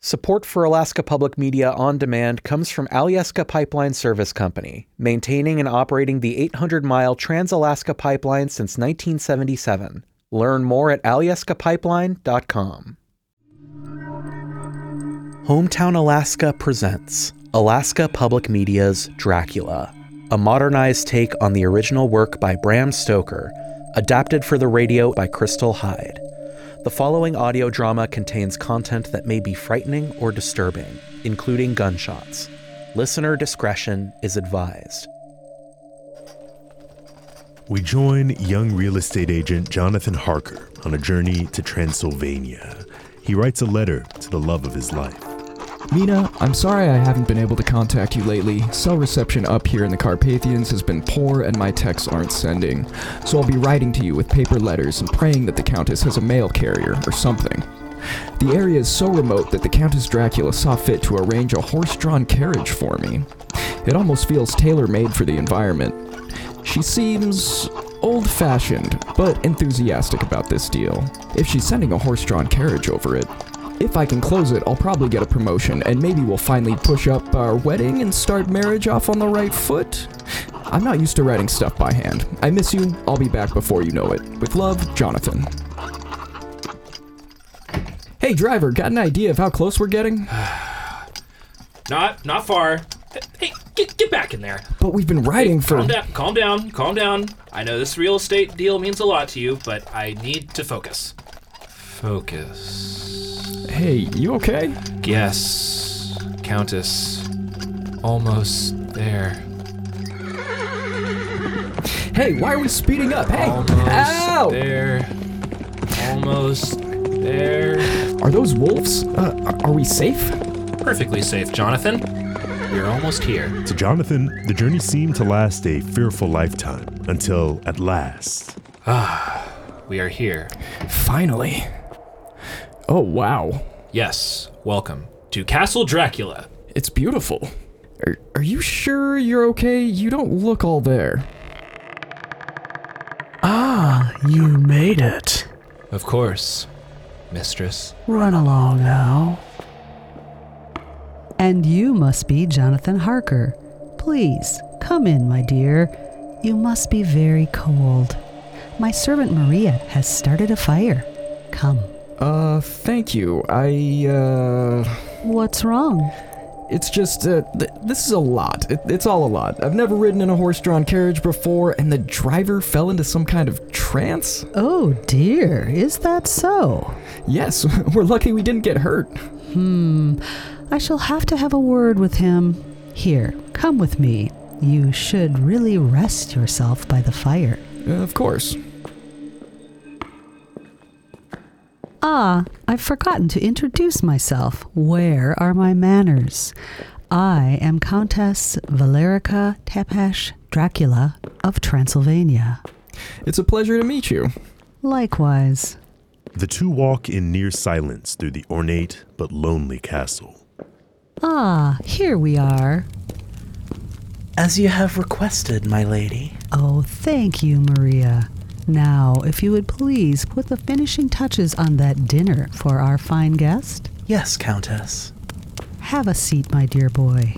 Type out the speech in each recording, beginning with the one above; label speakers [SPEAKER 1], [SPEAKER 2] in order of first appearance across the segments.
[SPEAKER 1] Support for Alaska Public Media on Demand comes from Alyeska Pipeline Service Company, maintaining and operating the 800-mile Trans-Alaska Pipeline since 1977. Learn more at alyeskapipeline.com. Hometown Alaska presents Alaska Public Media's Dracula, a modernized take on the original work by Bram Stoker, adapted for the radio by Crystal Hyde. The following audio drama contains content that may be frightening or disturbing, including gunshots. Listener discretion is advised.
[SPEAKER 2] We join young real estate agent Jonathan Harker on a journey to Transylvania. He writes a letter to the love of his life.
[SPEAKER 3] Mina, I'm sorry I haven't been able to contact you lately. Cell reception up here in the Carpathians has been poor and my texts aren't sending. So I'll be writing to you with paper letters and praying that the Countess has a mail carrier or something. The area is so remote that the Countess Dracula saw fit to arrange a horse-drawn carriage for me. It almost feels tailor-made for the environment. She seems old-fashioned, but enthusiastic about this deal, if she's sending a horse-drawn carriage over it. If I can close it, I'll probably get a promotion, and maybe we'll finally push up our wedding and start marriage off on the right foot. I'm not used to writing stuff by hand. I miss you. I'll be back before you know it. With love, Jonathan. Hey, driver, got an idea of how close we're getting?
[SPEAKER 4] Not far. Hey, get back in there.
[SPEAKER 3] But we've been riding for...
[SPEAKER 4] Calm down. I know this real estate deal means a lot to you, but I need to focus. Focus.
[SPEAKER 3] Hey, you okay?
[SPEAKER 4] Yes, Countess. Almost there.
[SPEAKER 3] Hey, why are we speeding up? Hey!
[SPEAKER 4] Almost there. Almost there.
[SPEAKER 3] Are those wolves? Are we safe?
[SPEAKER 4] Perfectly safe, Jonathan. We're almost here.
[SPEAKER 2] To Jonathan, the journey seemed to last a fearful lifetime, until at last...
[SPEAKER 4] We are here.
[SPEAKER 3] Finally. Oh, wow.
[SPEAKER 4] Yes, welcome to Castle Dracula.
[SPEAKER 3] It's beautiful. Are you sure you're okay? You don't look all there.
[SPEAKER 5] Ah, you made it.
[SPEAKER 4] Of course, mistress.
[SPEAKER 5] Run along now.
[SPEAKER 6] And you must be Jonathan Harker. Please, come in, my dear. You must be very cold. My servant Maria has started a fire. Come.
[SPEAKER 3] Thank you.
[SPEAKER 6] What's wrong?
[SPEAKER 3] It's just, this is a lot. It's all a lot. I've never ridden in a horse-drawn carriage before, and the driver fell into some kind of trance.
[SPEAKER 6] Oh dear, is that so?
[SPEAKER 3] Yes, we're lucky we didn't get hurt.
[SPEAKER 6] I shall have to have a word with him. Here, come with me. You should really rest yourself by the fire.
[SPEAKER 3] Of course.
[SPEAKER 6] I've forgotten to introduce myself. Where are my manners? I am Countess Valerica Tepesh Dracula of Transylvania.
[SPEAKER 3] It's a pleasure to meet you.
[SPEAKER 6] Likewise.
[SPEAKER 2] The two walk in near silence through the ornate but lonely castle.
[SPEAKER 6] Here we are.
[SPEAKER 1] As you have requested, my lady.
[SPEAKER 6] Oh, thank you, Maria. Now, if you would please put the finishing touches on that dinner for our fine guest.
[SPEAKER 1] Yes, Countess.
[SPEAKER 6] Have a seat, my dear boy.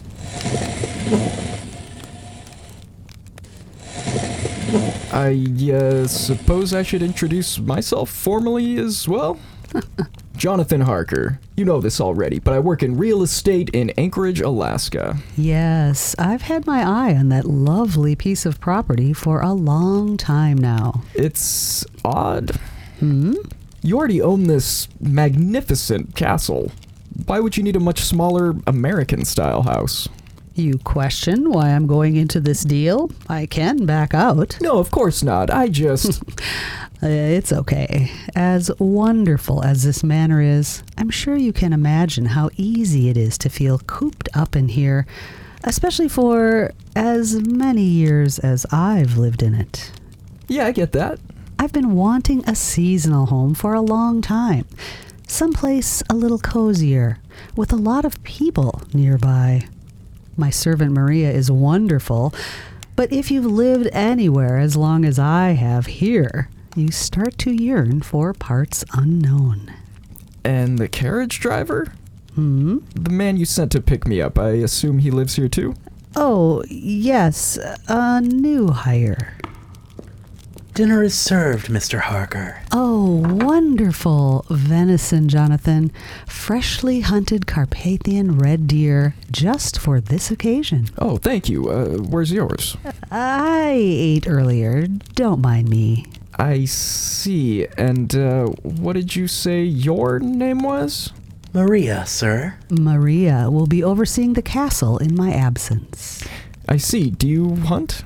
[SPEAKER 3] I suppose I should introduce myself formally as well? Jonathan Harker. You know this already, but I work in real estate in Anchorage, Alaska.
[SPEAKER 6] Yes, I've had my eye on that lovely piece of property for a long time now.
[SPEAKER 3] It's odd. You already own this magnificent castle. Why would you need a much smaller American-style house?
[SPEAKER 6] You question why I'm going into this deal? I can back out.
[SPEAKER 3] No, of course not. I just...
[SPEAKER 6] It's okay. As wonderful as this manor is, I'm sure you can imagine how easy it is to feel cooped up in here, especially for as many years as I've lived in it.
[SPEAKER 3] Yeah, I get that.
[SPEAKER 6] I've been wanting a seasonal home for a long time. Someplace a little cozier, with a lot of people nearby. My servant Maria is wonderful, but if you've lived anywhere as long as I have here, you start to yearn for parts unknown.
[SPEAKER 3] And the carriage driver? The man you sent to pick me up, I assume he lives here too?
[SPEAKER 6] Oh, yes, a new hire.
[SPEAKER 1] Dinner is served, Mr. Harker.
[SPEAKER 6] Oh, wonderful venison, Jonathan. Freshly hunted Carpathian red deer just for this occasion.
[SPEAKER 3] Oh, thank you. Where's yours?
[SPEAKER 6] I ate earlier. Don't mind me.
[SPEAKER 3] I see. And what did you say your name was?
[SPEAKER 1] Maria, sir.
[SPEAKER 6] Maria will be overseeing the castle in my absence.
[SPEAKER 3] I see. Do you hunt?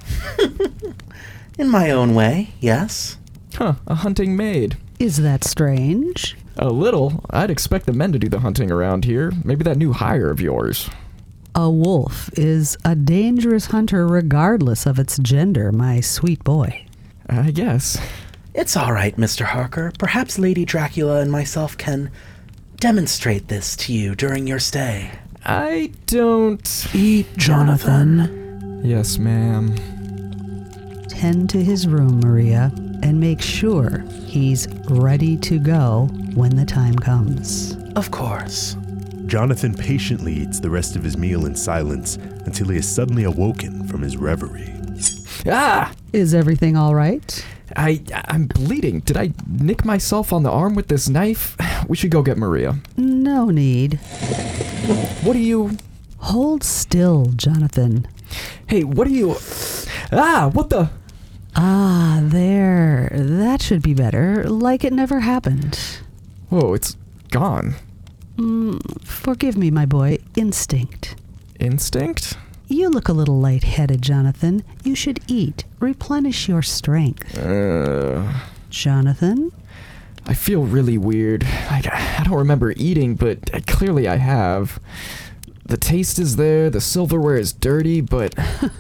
[SPEAKER 1] In my own way, yes.
[SPEAKER 3] Huh, a hunting maid.
[SPEAKER 6] Is that strange?
[SPEAKER 3] A little. I'd expect the men to do the hunting around here. Maybe that new hire of yours.
[SPEAKER 6] A wolf is a dangerous hunter regardless of its gender, my sweet boy.
[SPEAKER 3] I guess.
[SPEAKER 1] It's all right, Mr. Harker. Perhaps Lady Dracula and myself can demonstrate this to you during your stay.
[SPEAKER 3] I don't...
[SPEAKER 5] Eat, Jonathan.
[SPEAKER 3] Yes, ma'am.
[SPEAKER 6] Tend to his room, Maria, and make sure he's ready to go when the time comes.
[SPEAKER 1] Of course.
[SPEAKER 2] Jonathan patiently eats the rest of his meal in silence until he is suddenly awoken from his reverie.
[SPEAKER 3] Ah!
[SPEAKER 6] Is everything all right?
[SPEAKER 3] I'm bleeding. Did I nick myself on the arm with this knife? We should go get Maria.
[SPEAKER 6] No need.
[SPEAKER 3] What are you...
[SPEAKER 6] Hold still, Jonathan.
[SPEAKER 3] Hey, what are you... Ah, what the...
[SPEAKER 6] Ah, there. That should be better. Like it never happened.
[SPEAKER 3] Whoa, it's gone.
[SPEAKER 6] Forgive me, my boy. Instinct.
[SPEAKER 3] Instinct?
[SPEAKER 6] You look a little lightheaded, Jonathan. You should eat. Replenish your strength. Jonathan?
[SPEAKER 3] I feel really weird. I don't remember eating, but clearly I have. The taste is there, the silverware is dirty, but...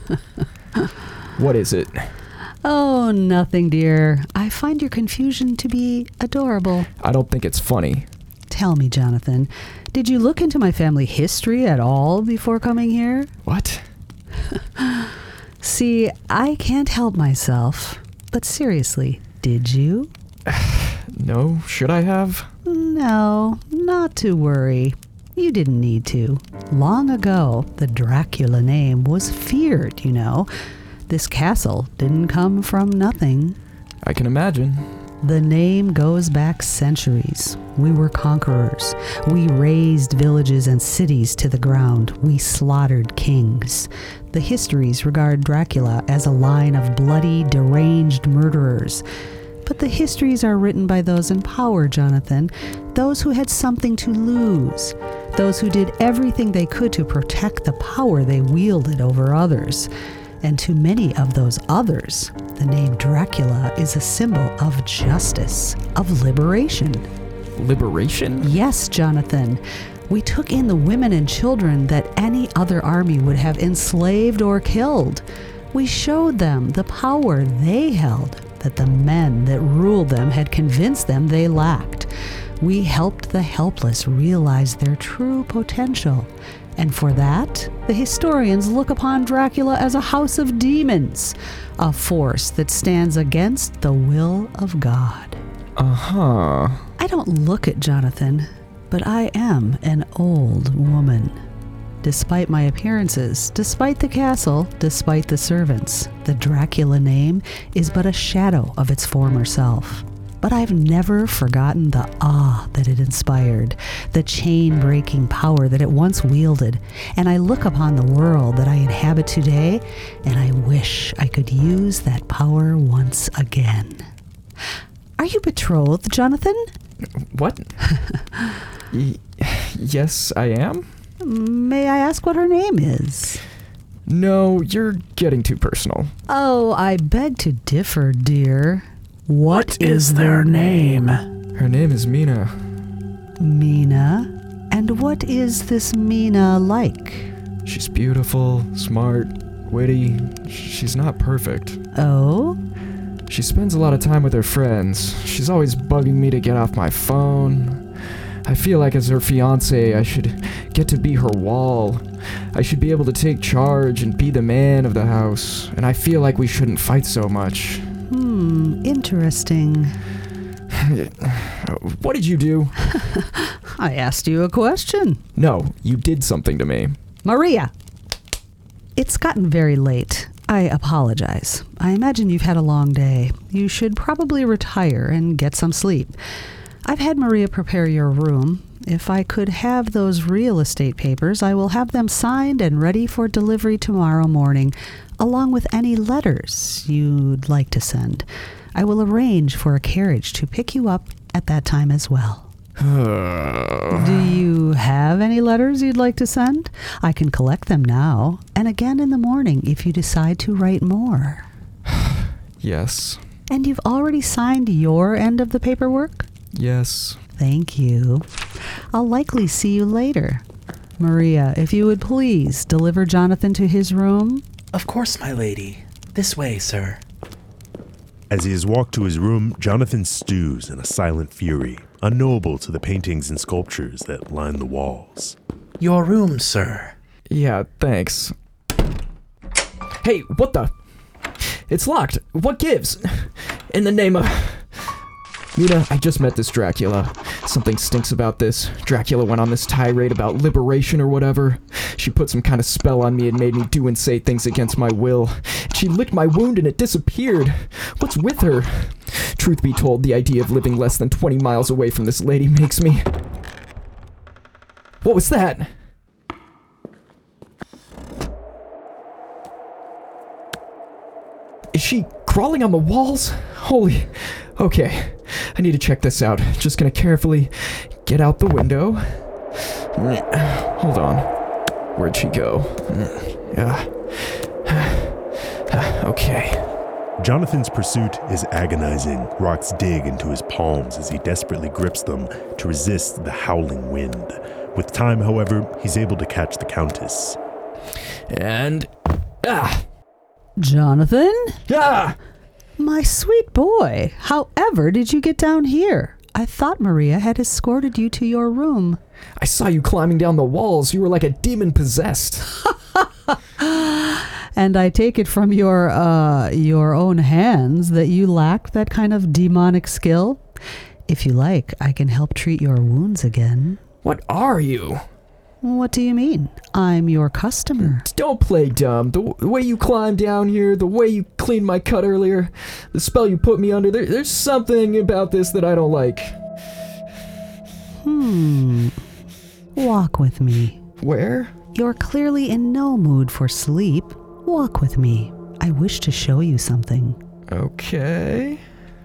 [SPEAKER 3] What is it?
[SPEAKER 6] Oh, nothing, dear. I find your confusion to be adorable.
[SPEAKER 3] I don't think it's funny.
[SPEAKER 6] Tell me, Jonathan, did you look into my family history at all before coming here?
[SPEAKER 3] What?
[SPEAKER 6] See, I can't help myself. But seriously, did you?
[SPEAKER 3] No, should I have?
[SPEAKER 6] No, not to worry. You didn't need to. Long ago, the Dracula name was feared, you know. This castle didn't come from nothing.
[SPEAKER 3] I can imagine.
[SPEAKER 6] The name goes back centuries. We were conquerors. We razed villages and cities to the ground. We slaughtered kings. The histories regard Dracula as a line of bloody, deranged murderers. But the histories are written by those in power, Jonathan. Those who had something to lose. Those who did everything they could to protect the power they wielded over others. And to many of those others, the name Dracula is a symbol of justice, of liberation.
[SPEAKER 3] Liberation?
[SPEAKER 6] Yes, Jonathan. We took in the women and children that any other army would have enslaved or killed. We showed them the power they held, that the men that ruled them had convinced them they lacked. We helped the helpless realize their true potential. And for that, the historians look upon Dracula as a house of demons, a force that stands against the will of God.
[SPEAKER 3] Uh-huh.
[SPEAKER 6] I don't look it, Jonathan, but I am an old woman. Despite my appearances, despite the castle, despite the servants, the Dracula name is but a shadow of its former self. But I've never forgotten the awe that it inspired, the chain-breaking power that it once wielded, and I look upon the world that I inhabit today, and I wish I could use that power once again. Are you betrothed, Jonathan?
[SPEAKER 3] What? Yes, I am?
[SPEAKER 6] May I ask what her name is?
[SPEAKER 3] No, you're getting too personal.
[SPEAKER 6] Oh, I beg to differ, dear.
[SPEAKER 5] What is their name?
[SPEAKER 3] Her name is Mina.
[SPEAKER 6] Mina? And what is this Mina like?
[SPEAKER 3] She's beautiful, smart, witty. She's not perfect.
[SPEAKER 6] Oh?
[SPEAKER 3] She spends a lot of time with her friends. She's always bugging me to get off my phone. I feel like as her fiancé, I should get to be her wall. I should be able to take charge and be the man of the house. And I feel like we shouldn't fight so much.
[SPEAKER 6] Interesting.
[SPEAKER 3] What did you do?
[SPEAKER 6] I asked you a question.
[SPEAKER 3] No, you did something to me.
[SPEAKER 6] Maria! It's gotten very late. I apologize. I imagine you've had a long day. You should probably retire and get some sleep. I've had Maria prepare your room. If I could have those real estate papers, I will have them signed and ready for delivery tomorrow morning, along with any letters you'd like to send. I will arrange for a carriage to pick you up at that time as well. Do you have any letters you'd like to send? I can collect them now, and again in the morning if you decide to write more.
[SPEAKER 3] Yes.
[SPEAKER 6] And you've already signed your end of the paperwork?
[SPEAKER 3] Yes.
[SPEAKER 6] Thank you. I'll likely see you later. Maria, if you would please deliver Jonathan to his room.
[SPEAKER 1] Of course, my lady. This way, sir.
[SPEAKER 2] As he is walked to his room, Jonathan stews in a silent fury, unknowable to the paintings and sculptures that line the walls.
[SPEAKER 1] Your room, sir.
[SPEAKER 3] Yeah, thanks. Hey, what the? It's locked. What gives? In the name of... Mina, I just met this Dracula. Something stinks about this. Dracula went on this tirade about liberation or whatever. She put some kind of spell on me and made me do and say things against my will. She licked my wound and it disappeared. What's with her? Truth be told, the idea of living less than 20 miles away from this lady makes me... What was that? Is she crawling on the walls? Holy... Okay, I need to check this out. Just gonna carefully get out the window. Hold on. Where'd she go? Okay.
[SPEAKER 2] Jonathan's pursuit is agonizing. Rocks dig into his palms as he desperately grips them to resist the howling wind. With time, however, he's able to catch the Countess.
[SPEAKER 3] And...
[SPEAKER 6] Jonathan?
[SPEAKER 3] Ah!
[SPEAKER 6] My sweet boy, however did you get down here? I thought Maria had escorted you to your room.
[SPEAKER 3] I saw you climbing down the walls. You were like a demon possessed.
[SPEAKER 6] And I take it from your own hands that you lacked that kind of demonic skill. If you like, I can help treat your wounds again.
[SPEAKER 3] What are you?
[SPEAKER 6] What do you mean? I'm your customer.
[SPEAKER 3] Don't play dumb. The way you climbed down here, the way you cleaned my cut earlier, the spell you put me under, there's something about this that I don't like.
[SPEAKER 6] Walk with me.
[SPEAKER 3] Where?
[SPEAKER 6] You're clearly in no mood for sleep. Walk with me. I wish to show you something.
[SPEAKER 3] Okay.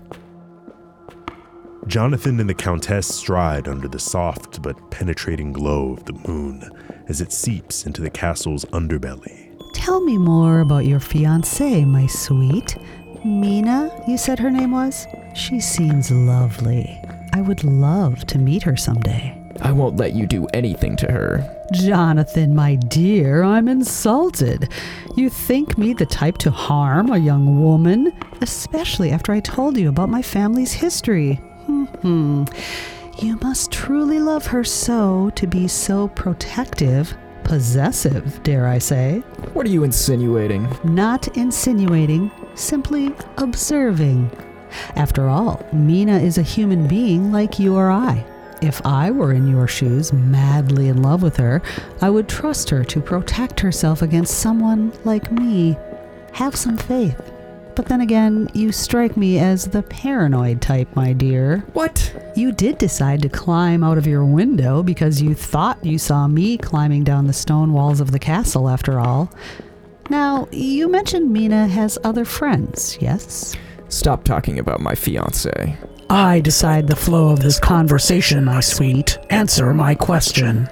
[SPEAKER 2] Jonathan and the Countess stride under the soft but penetrating glow of the moon as it seeps into the castle's underbelly.
[SPEAKER 6] Tell me more about your fiancée, my sweet. Mina, you said her name was? She seems lovely. I would love to meet her someday.
[SPEAKER 3] I won't let you do anything to her.
[SPEAKER 6] Jonathan, my dear, I'm insulted. You think me the type to harm a young woman? Especially after I told you about my family's history. You must truly love her so to be so protective, possessive, dare I say.
[SPEAKER 3] What are you insinuating?
[SPEAKER 6] Not insinuating, simply observing. After all, Mina is a human being like you or I. If I were in your shoes, madly in love with her, I would trust her to protect herself against someone like me. Have some faith. But then again, you strike me as the paranoid type, my dear.
[SPEAKER 3] What?
[SPEAKER 6] You did decide to climb out of your window because you thought you saw me climbing down the stone walls of the castle, after all. Now, you mentioned Mina has other friends, yes?
[SPEAKER 3] Stop talking about my fiancé.
[SPEAKER 5] I decide the flow of this conversation, my sweet. Answer my question.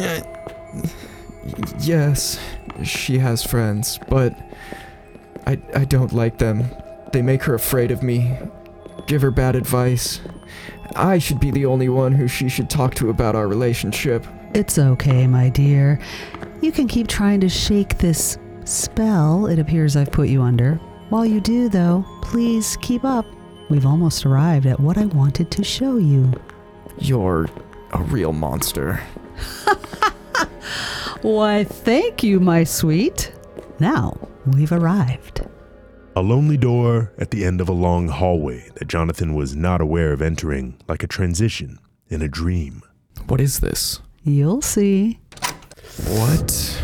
[SPEAKER 3] Yes, she has friends, but I don't like them. They make her afraid of me, give her bad advice. I should be the only one who she should talk to about our relationship.
[SPEAKER 6] It's okay, my dear. You can keep trying to shake this spell it appears I've put you under. While you do, though, please keep up. We've almost arrived at what I wanted to show you.
[SPEAKER 3] You're a real monster.
[SPEAKER 6] Why, thank you, my sweet. Now, we've arrived.
[SPEAKER 2] A lonely door at the end of a long hallway that Jonathan was not aware of entering, like a transition in a dream.
[SPEAKER 3] What is this?
[SPEAKER 6] You'll see.
[SPEAKER 3] What?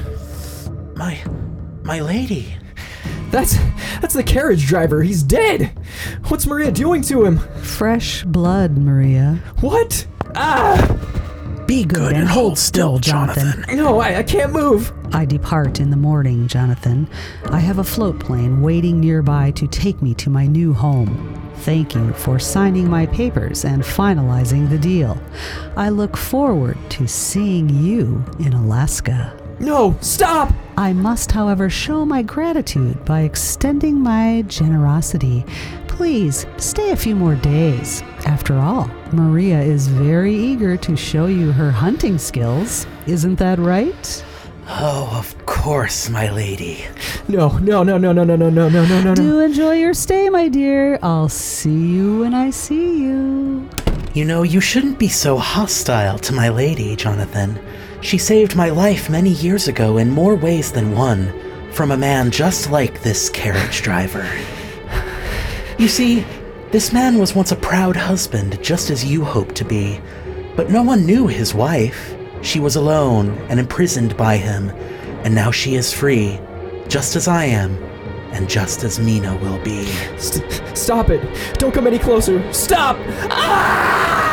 [SPEAKER 1] My lady.
[SPEAKER 3] That's the carriage driver. He's dead. What's Maria doing to him?
[SPEAKER 6] Fresh blood, Maria.
[SPEAKER 3] What? Ah!
[SPEAKER 5] Be good and hold still, Jonathan.
[SPEAKER 3] No, I can't move.
[SPEAKER 6] I depart in the morning, Jonathan. I have a float plane waiting nearby to take me to my new home. Thank you for signing my papers and finalizing the deal. I look forward to seeing you in Alaska.
[SPEAKER 3] No, stop!
[SPEAKER 6] I must, however, show my gratitude by extending my generosity. Please stay a few more days. After all, Maria is very eager to show you her hunting skills. Isn't that right?
[SPEAKER 1] Oh, of course, my lady.
[SPEAKER 3] No.
[SPEAKER 6] Do enjoy your stay, my dear. I'll see you when I see you.
[SPEAKER 1] You know, you shouldn't be so hostile to my lady, Jonathan. She saved my life many years ago in more ways than one, from a man just like this carriage driver. You see, this man was once a proud husband, just as you hope to be, but no one knew his wife. She was alone and imprisoned by him, and now she is free, just as I am, and just as Mina will be.
[SPEAKER 3] Stop it! Don't come any closer! Stop! Ah!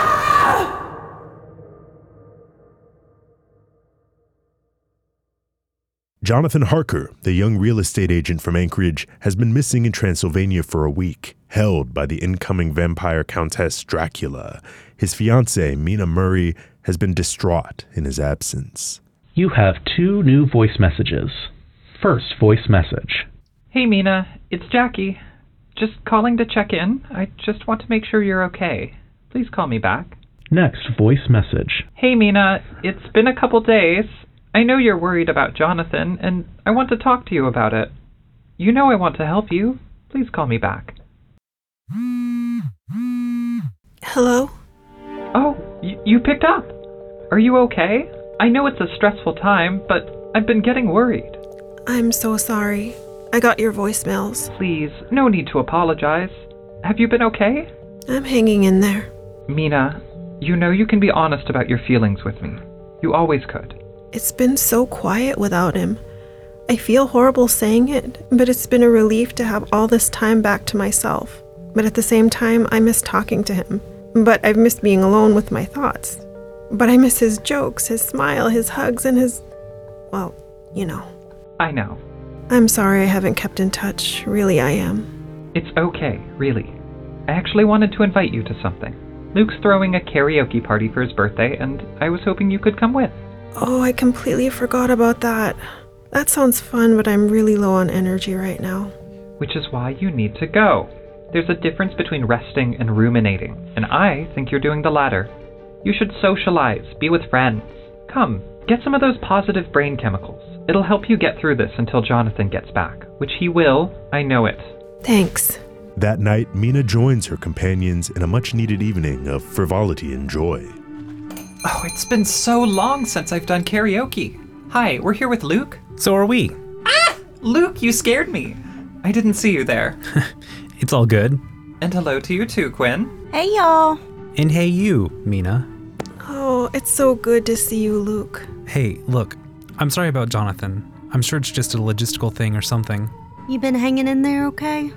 [SPEAKER 2] Jonathan Harker, the young real estate agent from Anchorage, has been missing in Transylvania for a week, held by the incoming vampire Countess Dracula. His fiancée, Mina Murray, has been distraught in his absence.
[SPEAKER 1] You have 2 new voice messages. First voice message.
[SPEAKER 7] Hey Mina, it's Jackie. Just calling to check in. I just want to make sure you're okay. Please call me back.
[SPEAKER 1] Next voice message.
[SPEAKER 7] Hey Mina, it's been a couple days. I know you're worried about Jonathan, and I want to talk to you about it. You know I want to help you. Please call me back.
[SPEAKER 8] Hello?
[SPEAKER 7] Oh, you picked up. Are you okay? I know it's a stressful time, but I've been getting worried.
[SPEAKER 8] I'm so sorry. I got your voicemails.
[SPEAKER 7] Please, no need to apologize. Have you been okay?
[SPEAKER 8] I'm hanging in there.
[SPEAKER 7] Mina, you know you can be honest about your feelings with me. You always could.
[SPEAKER 8] It's been so quiet without him. I feel horrible saying it, but it's been a relief to have all this time back to myself. But at the same time, I miss talking to him. But I've missed being alone with my thoughts. But I miss his jokes, his smile, his hugs, and his... well, you know.
[SPEAKER 7] I know.
[SPEAKER 8] I'm sorry I haven't kept in touch. Really, I am.
[SPEAKER 7] It's okay, really. I actually wanted to invite you to something. Luke's throwing a karaoke party for his birthday, and I was hoping you could come with.
[SPEAKER 8] Oh, I completely forgot about that. That sounds fun, but I'm really low on energy right now.
[SPEAKER 7] Which is why you need to go. There's a difference between resting and ruminating, and I think you're doing the latter. You should socialize, be with friends. Come, get some of those positive brain chemicals. It'll help you get through this until Jonathan gets back, which he will, I know it.
[SPEAKER 8] Thanks.
[SPEAKER 2] That night, Mina joins her companions in a much-needed evening of frivolity and joy.
[SPEAKER 7] Oh, it's been so long since I've done karaoke. Hi, we're here with Luke.
[SPEAKER 9] So are we.
[SPEAKER 7] Ah! Luke, you scared me. I didn't see you there.
[SPEAKER 9] It's all good.
[SPEAKER 7] And hello to you too, Quinn.
[SPEAKER 10] Hey, y'all.
[SPEAKER 9] And hey you, Mina.
[SPEAKER 8] Oh, it's so good to see you, Luke.
[SPEAKER 9] Hey, look, I'm sorry about Jonathan. I'm sure it's just a logistical thing or something.
[SPEAKER 10] You been hanging in there okay?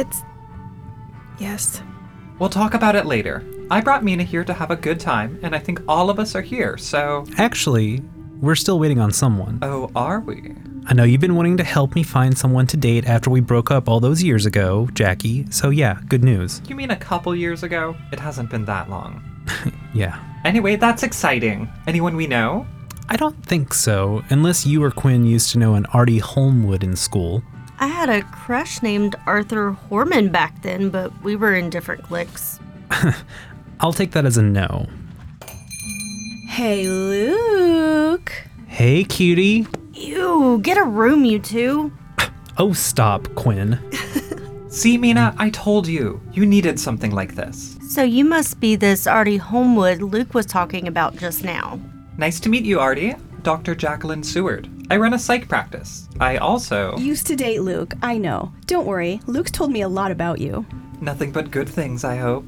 [SPEAKER 8] Yes.
[SPEAKER 7] We'll talk about it later. I brought Mina here to have a good time, and I think all of us are here, so...
[SPEAKER 9] Actually, we're still waiting on someone.
[SPEAKER 7] Oh, are we?
[SPEAKER 9] I know you've been wanting to help me find someone to date after we broke up all those years ago, Jackie, so yeah, good news.
[SPEAKER 7] You mean a couple years ago? It hasn't been that long.
[SPEAKER 9] Yeah.
[SPEAKER 7] Anyway, that's exciting. Anyone we know?
[SPEAKER 9] I don't think so, unless you or Quinn used to know an Artie Holmwood in school.
[SPEAKER 10] I had a crush named Arthur Horman back then, but we were in different cliques.
[SPEAKER 9] I'll take that as a no.
[SPEAKER 10] Hey, Luke.
[SPEAKER 9] Hey, cutie.
[SPEAKER 10] Ew, get a room, you two.
[SPEAKER 9] Oh, stop, Quinn.
[SPEAKER 7] See, Mina, I told you. You needed something like this.
[SPEAKER 10] So you must be this Artie Holmwood Luke was talking about just now.
[SPEAKER 7] Nice to meet you, Artie. Dr. Jacqueline Seward. I run a psych practice. I also...
[SPEAKER 11] Used to date Luke, I know. Don't worry, Luke's told me a lot about you.
[SPEAKER 7] Nothing but good things, I hope.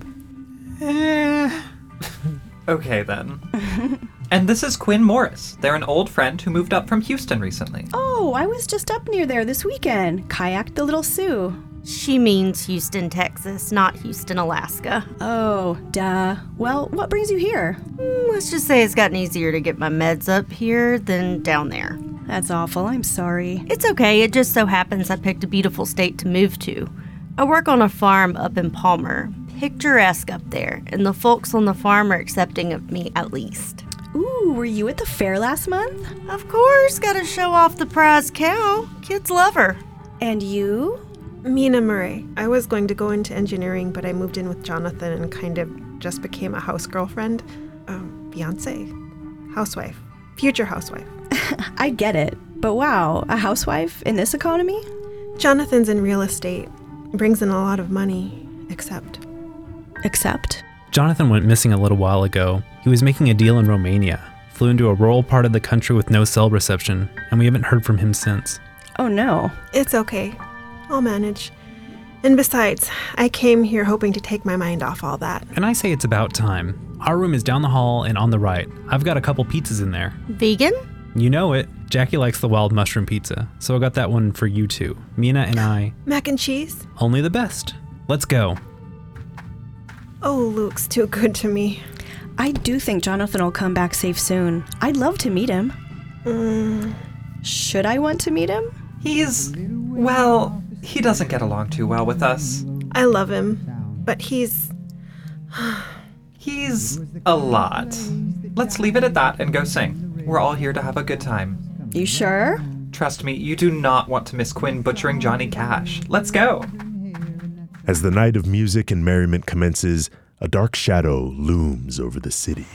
[SPEAKER 7] Okay, then. And this is Quinn Morris. They're an old friend who moved up from Houston recently.
[SPEAKER 11] Oh, I was just up near there this weekend. Kayaked the Little Sioux.
[SPEAKER 10] She means Houston, Texas, not Houston, Alaska.
[SPEAKER 11] Oh, duh. Well, what brings you here?
[SPEAKER 10] Let's just say it's gotten easier to get my meds up here than down there.
[SPEAKER 11] That's awful. I'm sorry.
[SPEAKER 10] It's okay. It just so happens I picked a beautiful state to move to. I work on a farm up in Palmer. Picturesque up there, and the folks on the farm are accepting of me at least.
[SPEAKER 11] Ooh, were you at the fair last month?
[SPEAKER 10] Of course, gotta show off the prize cow. Kids love her.
[SPEAKER 11] And you?
[SPEAKER 8] Mina Murray. I was going to go into engineering, but I moved in with Jonathan and kind of just became a house girlfriend. Fiance. Housewife. Future housewife.
[SPEAKER 11] I get it. But wow, a housewife in this economy?
[SPEAKER 8] Jonathan's in real estate. Brings in a lot of money. Except?
[SPEAKER 9] Jonathan went missing a little while ago. He was making a deal in Romania, flew into a rural part of the country with no cell reception, and we haven't heard from him since.
[SPEAKER 11] Oh no.
[SPEAKER 8] It's okay. I'll manage. And besides, I came here hoping to take my mind off all that.
[SPEAKER 9] And I say it's about time. Our room is down the hall and on the right. I've got a couple pizzas in there.
[SPEAKER 10] Vegan?
[SPEAKER 9] You know it. Jackie likes the wild mushroom pizza, so I got that one for you two. Mina and I.
[SPEAKER 8] Mac and cheese?
[SPEAKER 9] Only the best. Let's go.
[SPEAKER 8] Oh, Luke's too good to me.
[SPEAKER 11] I do think Jonathan will come back safe soon. I'd love to meet him. Should I want to meet him?
[SPEAKER 7] Well, he doesn't get along too well with us.
[SPEAKER 8] I love him, but he's
[SPEAKER 7] a lot. Let's leave it at that and go sing. We're all here to have a good time.
[SPEAKER 11] You sure?
[SPEAKER 7] Trust me, you do not want to miss Quinn butchering Johnny Cash. Let's go.
[SPEAKER 2] As the night of music and merriment commences, a dark shadow looms over the city.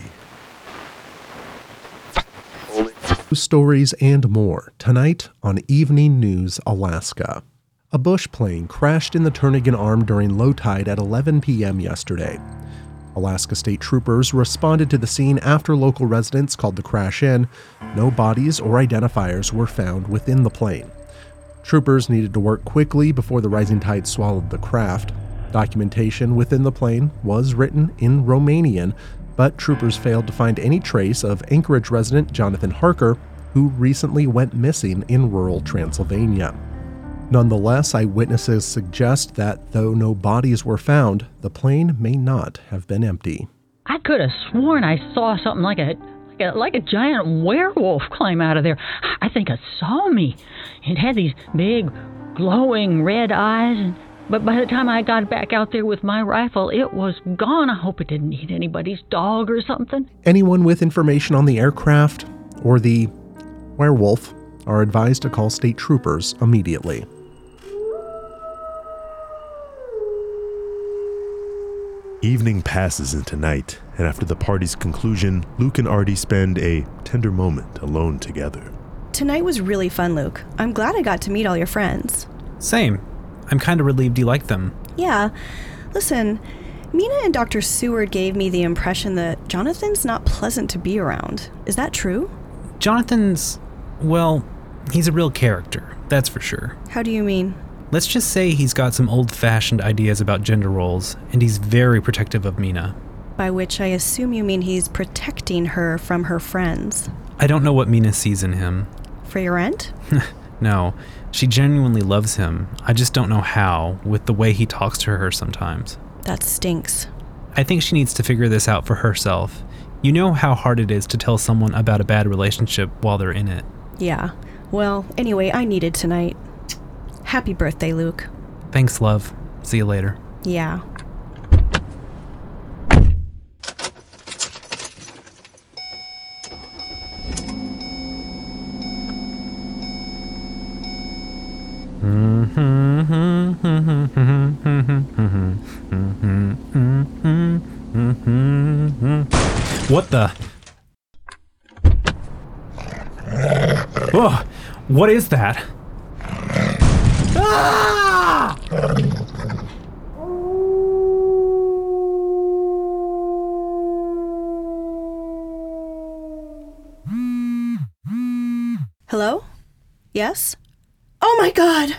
[SPEAKER 12] Stories and more tonight on Evening News Alaska. A bush plane crashed in the Turnagain Arm during low tide at 11 p.m. yesterday. Alaska State Troopers responded to the scene after local residents called the crash in. No bodies or identifiers were found within the plane. Troopers needed to work quickly before the rising tide swallowed the craft. Documentation within the plane was written in Romanian, but troopers failed to find any trace of Anchorage resident Jonathan Harker, who recently went missing in rural Transylvania. Nonetheless, eyewitnesses suggest that though no bodies were found, the plane may not have been empty.
[SPEAKER 13] I could have sworn I saw something like a giant werewolf climb out of there. I think it saw me. It had these big, glowing red eyes, but by the time I got back out there with my rifle, it was gone. I hope it didn't eat anybody's dog or something.
[SPEAKER 12] Anyone with information on the aircraft or the werewolf are advised to call state troopers immediately.
[SPEAKER 2] Evening passes into night, and after the party's conclusion, Luke and Artie spend a tender moment alone together.
[SPEAKER 11] Tonight was really fun, Luke. I'm glad I got to meet all your friends.
[SPEAKER 9] Same. I'm kind of relieved you like them.
[SPEAKER 11] Yeah. Listen, Mina and Dr. Seward gave me the impression that Jonathan's not pleasant to be around. Is that true?
[SPEAKER 9] Jonathan's, well, he's a real character, that's for sure.
[SPEAKER 11] How do you mean?
[SPEAKER 9] Let's just say he's got some old-fashioned ideas about gender roles, and he's very protective of Mina.
[SPEAKER 11] By which I assume you mean he's protecting her from her friends.
[SPEAKER 9] I don't know what Mina sees in him.
[SPEAKER 11] For your rent?
[SPEAKER 9] No, she genuinely loves him. I just don't know how, with the way he talks to her sometimes.
[SPEAKER 11] That stinks.
[SPEAKER 9] I think she needs to figure this out for herself. You know how hard it is to tell someone about a bad relationship while they're in it.
[SPEAKER 11] Yeah. Well, anyway, I needed tonight. Happy birthday, Luke.
[SPEAKER 9] Thanks, love. See you later.
[SPEAKER 11] Yeah.
[SPEAKER 9] What the? Oh, what is that? Ah!
[SPEAKER 11] Hello? Yes? Oh my god!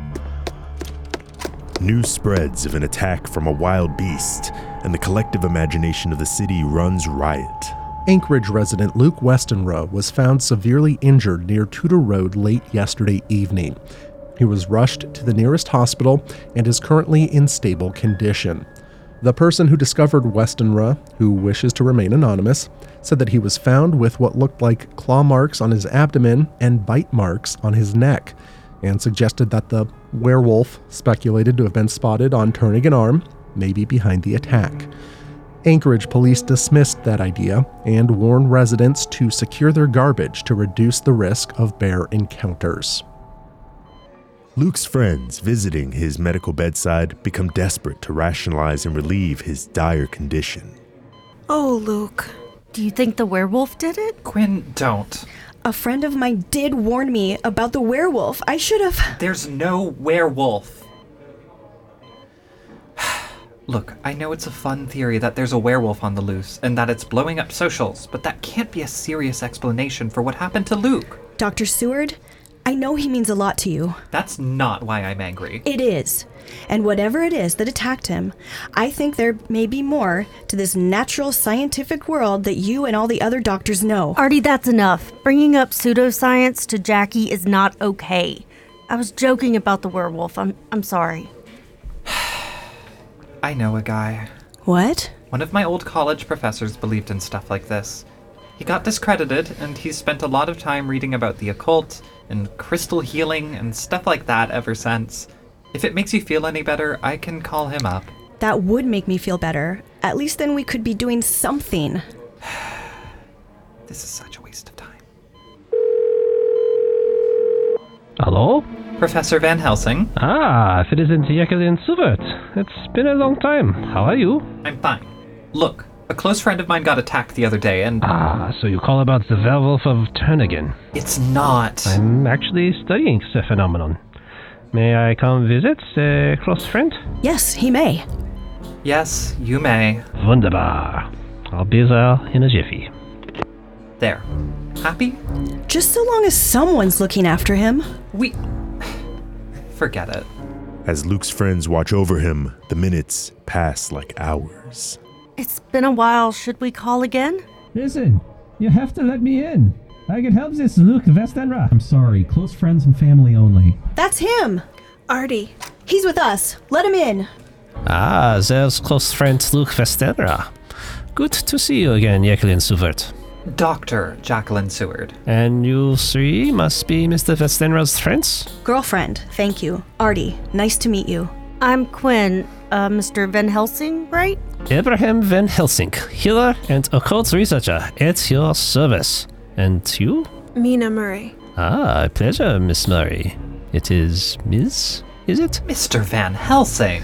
[SPEAKER 2] News spreads of an attack from a wild beast, and the collective imagination of the city runs riot.
[SPEAKER 12] Anchorage resident Luke Westenra was found severely injured near Tudor Road late yesterday evening. He was rushed to the nearest hospital and is currently in stable condition. The person who discovered Westenra, who wishes to remain anonymous, said that he was found with what looked like claw marks on his abdomen and bite marks on his neck, and suggested that the werewolf, speculated to have been spotted on Turnagain Arm, may be behind the attack. Anchorage police dismissed that idea and warned residents to secure their garbage to reduce the risk of bear encounters.
[SPEAKER 2] Luke's friends visiting his medical bedside become desperate to rationalize and relieve his dire condition.
[SPEAKER 8] Oh, Luke.
[SPEAKER 10] Do you think the werewolf did it?
[SPEAKER 7] Quinn, don't.
[SPEAKER 11] A friend of mine did warn me about the werewolf. I should have...
[SPEAKER 7] There's no werewolf. Look, I know it's a fun theory that there's a werewolf on the loose and that it's blowing up socials, but that can't be a serious explanation for what happened to Luke.
[SPEAKER 11] Dr. Seward, I know he means a lot to you.
[SPEAKER 7] That's not why I'm angry.
[SPEAKER 11] It is. And whatever it is that attacked him, I think there may be more to this natural scientific world that you and all the other doctors know.
[SPEAKER 10] Artie, that's enough. Bringing up pseudoscience to Jackie is not okay. I was joking about the werewolf. I'm sorry.
[SPEAKER 7] I know a guy.
[SPEAKER 11] What?
[SPEAKER 7] One of my old college professors believed in stuff like this. He got discredited, and he's spent a lot of time reading about the occult and crystal healing and stuff like that ever since. If it makes you feel any better, I can call him up.
[SPEAKER 11] That would make me feel better. At least then we could be doing something.
[SPEAKER 7] This is such a waste of time.
[SPEAKER 14] Hello?
[SPEAKER 7] Professor Van Helsing.
[SPEAKER 14] Ah, if it isn't Jacqueline Seward. It's been a long time. How are you?
[SPEAKER 7] I'm fine. Look, a close friend of mine got attacked the other day and...
[SPEAKER 14] Ah, so you call about the werewolf of Turnagain.
[SPEAKER 7] It's not.
[SPEAKER 14] I'm actually studying the phenomenon. May I come visit, a close friend?
[SPEAKER 11] Yes, he may.
[SPEAKER 7] Yes, you may.
[SPEAKER 14] Wunderbar. I'll be there in a jiffy.
[SPEAKER 7] There. Happy?
[SPEAKER 11] Just so long as someone's looking after him.
[SPEAKER 7] Forget it.
[SPEAKER 2] As Luke's friends watch over him, the minutes pass like hours.
[SPEAKER 10] It's been a while. Should we call again?
[SPEAKER 15] Listen, you have to let me in. I can help this Luke Westenra. I'm sorry, close friends and family only.
[SPEAKER 11] That's him.
[SPEAKER 8] Artie.
[SPEAKER 11] He's with us. Let him in.
[SPEAKER 14] Ah, there's close friend Luke Westenra. Good to see you again, Jacqueline Seward.
[SPEAKER 7] Dr. Jacqueline Seward.
[SPEAKER 14] And you three must be Mr. Westenra's friends?
[SPEAKER 11] Girlfriend, thank you. Artie, nice to meet you.
[SPEAKER 10] I'm Quinn, Mr. Van Helsing, right?
[SPEAKER 14] Abraham Van Helsing, healer and occult researcher at your service. And you?
[SPEAKER 8] Mina Murray.
[SPEAKER 14] Ah, a pleasure, Miss Murray. It is Ms., is it?
[SPEAKER 7] Mr. Van Helsing.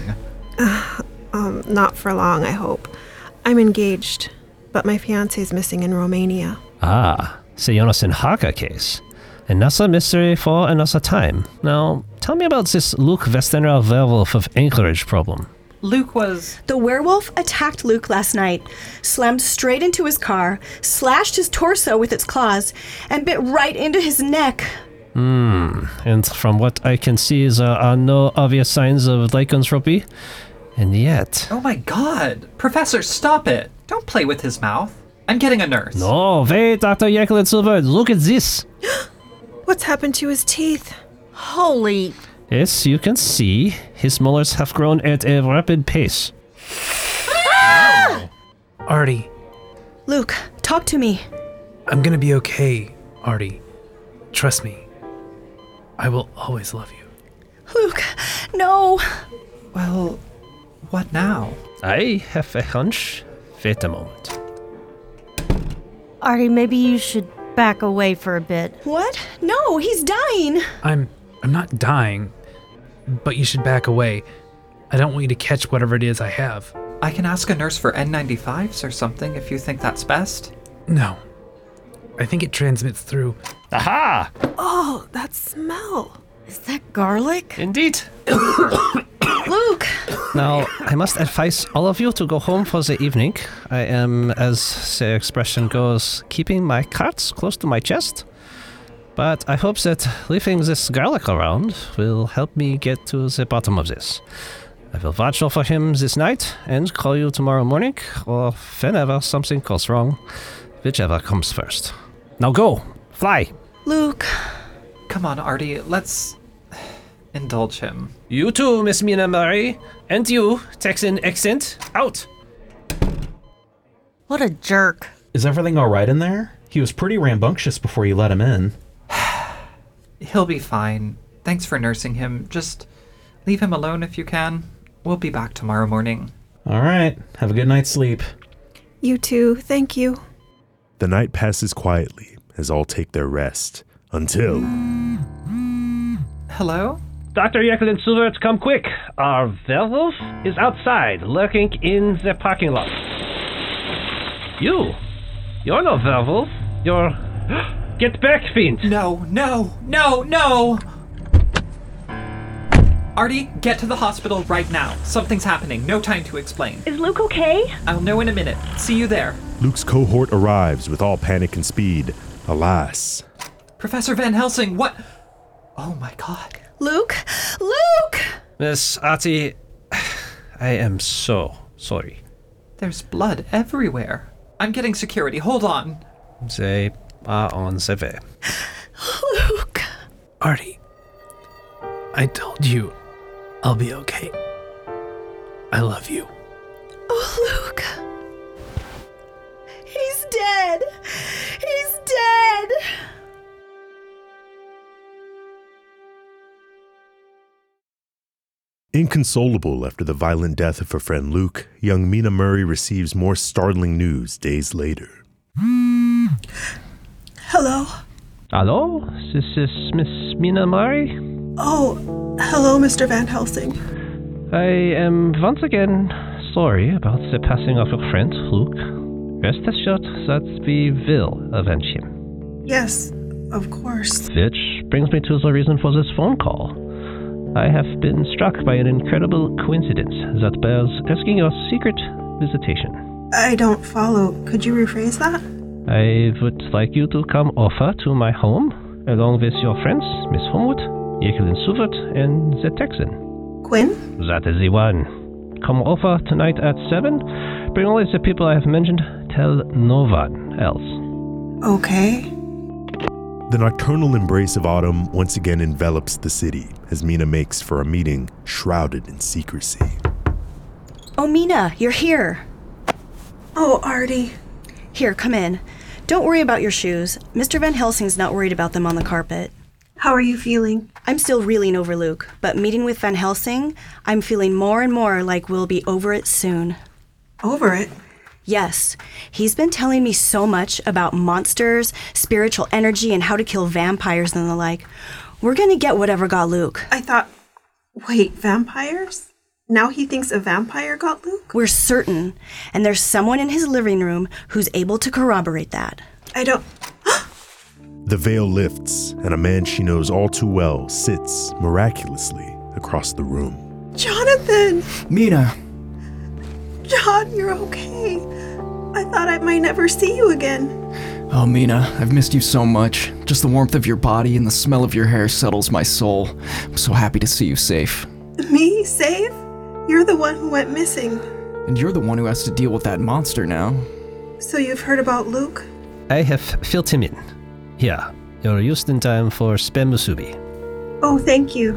[SPEAKER 8] Not for long, I hope. I'm engaged, but my fiancé's missing in Romania.
[SPEAKER 14] Ah, the Jonathan Harker case. Another mystery for another time. Now, tell me about this Luke Westenra werewolf of Anchorage problem.
[SPEAKER 7] Luke was...
[SPEAKER 11] The werewolf attacked Luke last night, slammed straight into his car, slashed his torso with its claws, and bit right into his neck.
[SPEAKER 14] And from what I can see, there are no obvious signs of lycanthropy. And yet...
[SPEAKER 7] Oh my god! Professor, stop it! Don't play with his mouth. I'm getting a nurse.
[SPEAKER 14] No, wait, Dr. Jacqueline Seward, look at this!
[SPEAKER 8] What's happened to his teeth?
[SPEAKER 10] Holy...
[SPEAKER 14] As you can see, his molars have grown at a rapid pace.
[SPEAKER 10] Ah!
[SPEAKER 9] Artie.
[SPEAKER 11] Luke, talk to me.
[SPEAKER 9] I'm gonna be okay, Artie. Trust me. I will always love you.
[SPEAKER 11] Luke, no.
[SPEAKER 7] Well, what now?
[SPEAKER 14] I have a hunch. Wait a moment.
[SPEAKER 10] Artie, maybe you should back away for a bit.
[SPEAKER 11] What? No, he's dying.
[SPEAKER 9] I'm not dying, but you should back away. I don't want you to catch whatever it is I have.
[SPEAKER 7] I can ask a nurse for N95s or something if you think that's best.
[SPEAKER 9] No. I think it transmits through.
[SPEAKER 14] Aha!
[SPEAKER 8] Oh, that smell.
[SPEAKER 10] Is that garlic?
[SPEAKER 14] Indeed.
[SPEAKER 11] Luke!
[SPEAKER 14] Now, I must advise all of you to go home for the evening. I am, as the expression goes, keeping my cards close to my chest. But I hope that leaving this garlic around will help me get to the bottom of this. I will watch over him this night and call you tomorrow morning, or whenever something goes wrong, whichever comes first. Now go! Fly!
[SPEAKER 11] Luke.
[SPEAKER 7] Come on, Artie, let's indulge him.
[SPEAKER 14] You too, Miss Mina Murray. And you, Texan accent, out!
[SPEAKER 10] What a jerk.
[SPEAKER 1] Is everything all right in there? He was pretty rambunctious before you let him in.
[SPEAKER 7] He'll be fine. Thanks for nursing him. Just leave him alone if you can. We'll be back tomorrow morning.
[SPEAKER 1] All right. Have a good night's sleep.
[SPEAKER 8] You too. Thank you.
[SPEAKER 2] The night passes quietly as all take their rest until...
[SPEAKER 7] Hello?
[SPEAKER 14] Dr. Jekyll and Silvert, come quick. Our werewolf is outside, lurking in the parking lot. You're no werewolf. You're... Get back, fiend!
[SPEAKER 7] No! Artie, get to the hospital right now. Something's happening. No time to explain.
[SPEAKER 16] Is Luke okay?
[SPEAKER 7] I'll know in a minute. See you there.
[SPEAKER 2] Luke's cohort arrives with all panic and speed. Alas.
[SPEAKER 7] Professor Van Helsing, what? Oh my god.
[SPEAKER 11] Luke!
[SPEAKER 14] Miss Artie, I am so sorry.
[SPEAKER 7] There's blood everywhere. I'm getting security. Hold on.
[SPEAKER 14] They are on the way.
[SPEAKER 11] Luke!
[SPEAKER 9] Artie, I told you I'll be okay. I love you.
[SPEAKER 11] Oh, Luke. He's dead. He's dead.
[SPEAKER 2] Inconsolable after the violent death of her friend Luke, young Mina Murray receives more startling news days later.
[SPEAKER 8] Hello?
[SPEAKER 14] Hello? This is Miss Mina Murray?
[SPEAKER 8] Oh, hello, Mr. Van Helsing.
[SPEAKER 14] I am once again sorry about the passing of your friend, Luke. Rest assured that we will avenge him.
[SPEAKER 8] Yes, of course.
[SPEAKER 14] Which brings me to the reason for this phone call. I have been struck by an incredible coincidence that bears asking your secret visitation.
[SPEAKER 8] I don't follow. Could you rephrase that?
[SPEAKER 14] I would like you to come over to my home, along with your friends, Miss Homewood, Jekyll and Silvert, and the Texan.
[SPEAKER 8] Quinn?
[SPEAKER 14] That is the one. Come over tonight at 7. Bring only the people I have mentioned. Tell no one else.
[SPEAKER 8] Okay.
[SPEAKER 2] The nocturnal embrace of autumn once again envelops the city as Mina makes for a meeting shrouded in secrecy.
[SPEAKER 11] Oh, Mina, you're here.
[SPEAKER 8] Oh, Artie.
[SPEAKER 11] Here, come in. Don't worry about your shoes. Mr. Van Helsing's not worried about them on the carpet.
[SPEAKER 8] How are you feeling?
[SPEAKER 11] I'm still reeling over Luke, but meeting with Van Helsing, I'm feeling more and more like we'll be over it soon.
[SPEAKER 8] Over it?
[SPEAKER 11] Yes. He's been telling me so much about monsters, spiritual energy, and how to kill vampires and the like. We're gonna get whatever got Luke.
[SPEAKER 8] I thought... Wait, vampires? Now he thinks a vampire got Luke?
[SPEAKER 11] We're certain, and there's someone in his living room who's able to corroborate that.
[SPEAKER 8] I don't...
[SPEAKER 2] The veil lifts, and a man she knows all too well sits, miraculously, across the room.
[SPEAKER 8] Jonathan!
[SPEAKER 3] Mina!
[SPEAKER 8] John, you're okay. I thought I might never see you again.
[SPEAKER 3] Oh, Mina, I've missed you so much. Just the warmth of your body and the smell of your hair settles my soul. I'm so happy to see you safe.
[SPEAKER 8] Me? Safe? You're the one who went missing.
[SPEAKER 3] And you're the one who has to deal with that monster now.
[SPEAKER 8] So you've heard about Luke?
[SPEAKER 14] I have filled him in. Here, you're just in time for spam musubi.
[SPEAKER 8] Oh, thank you.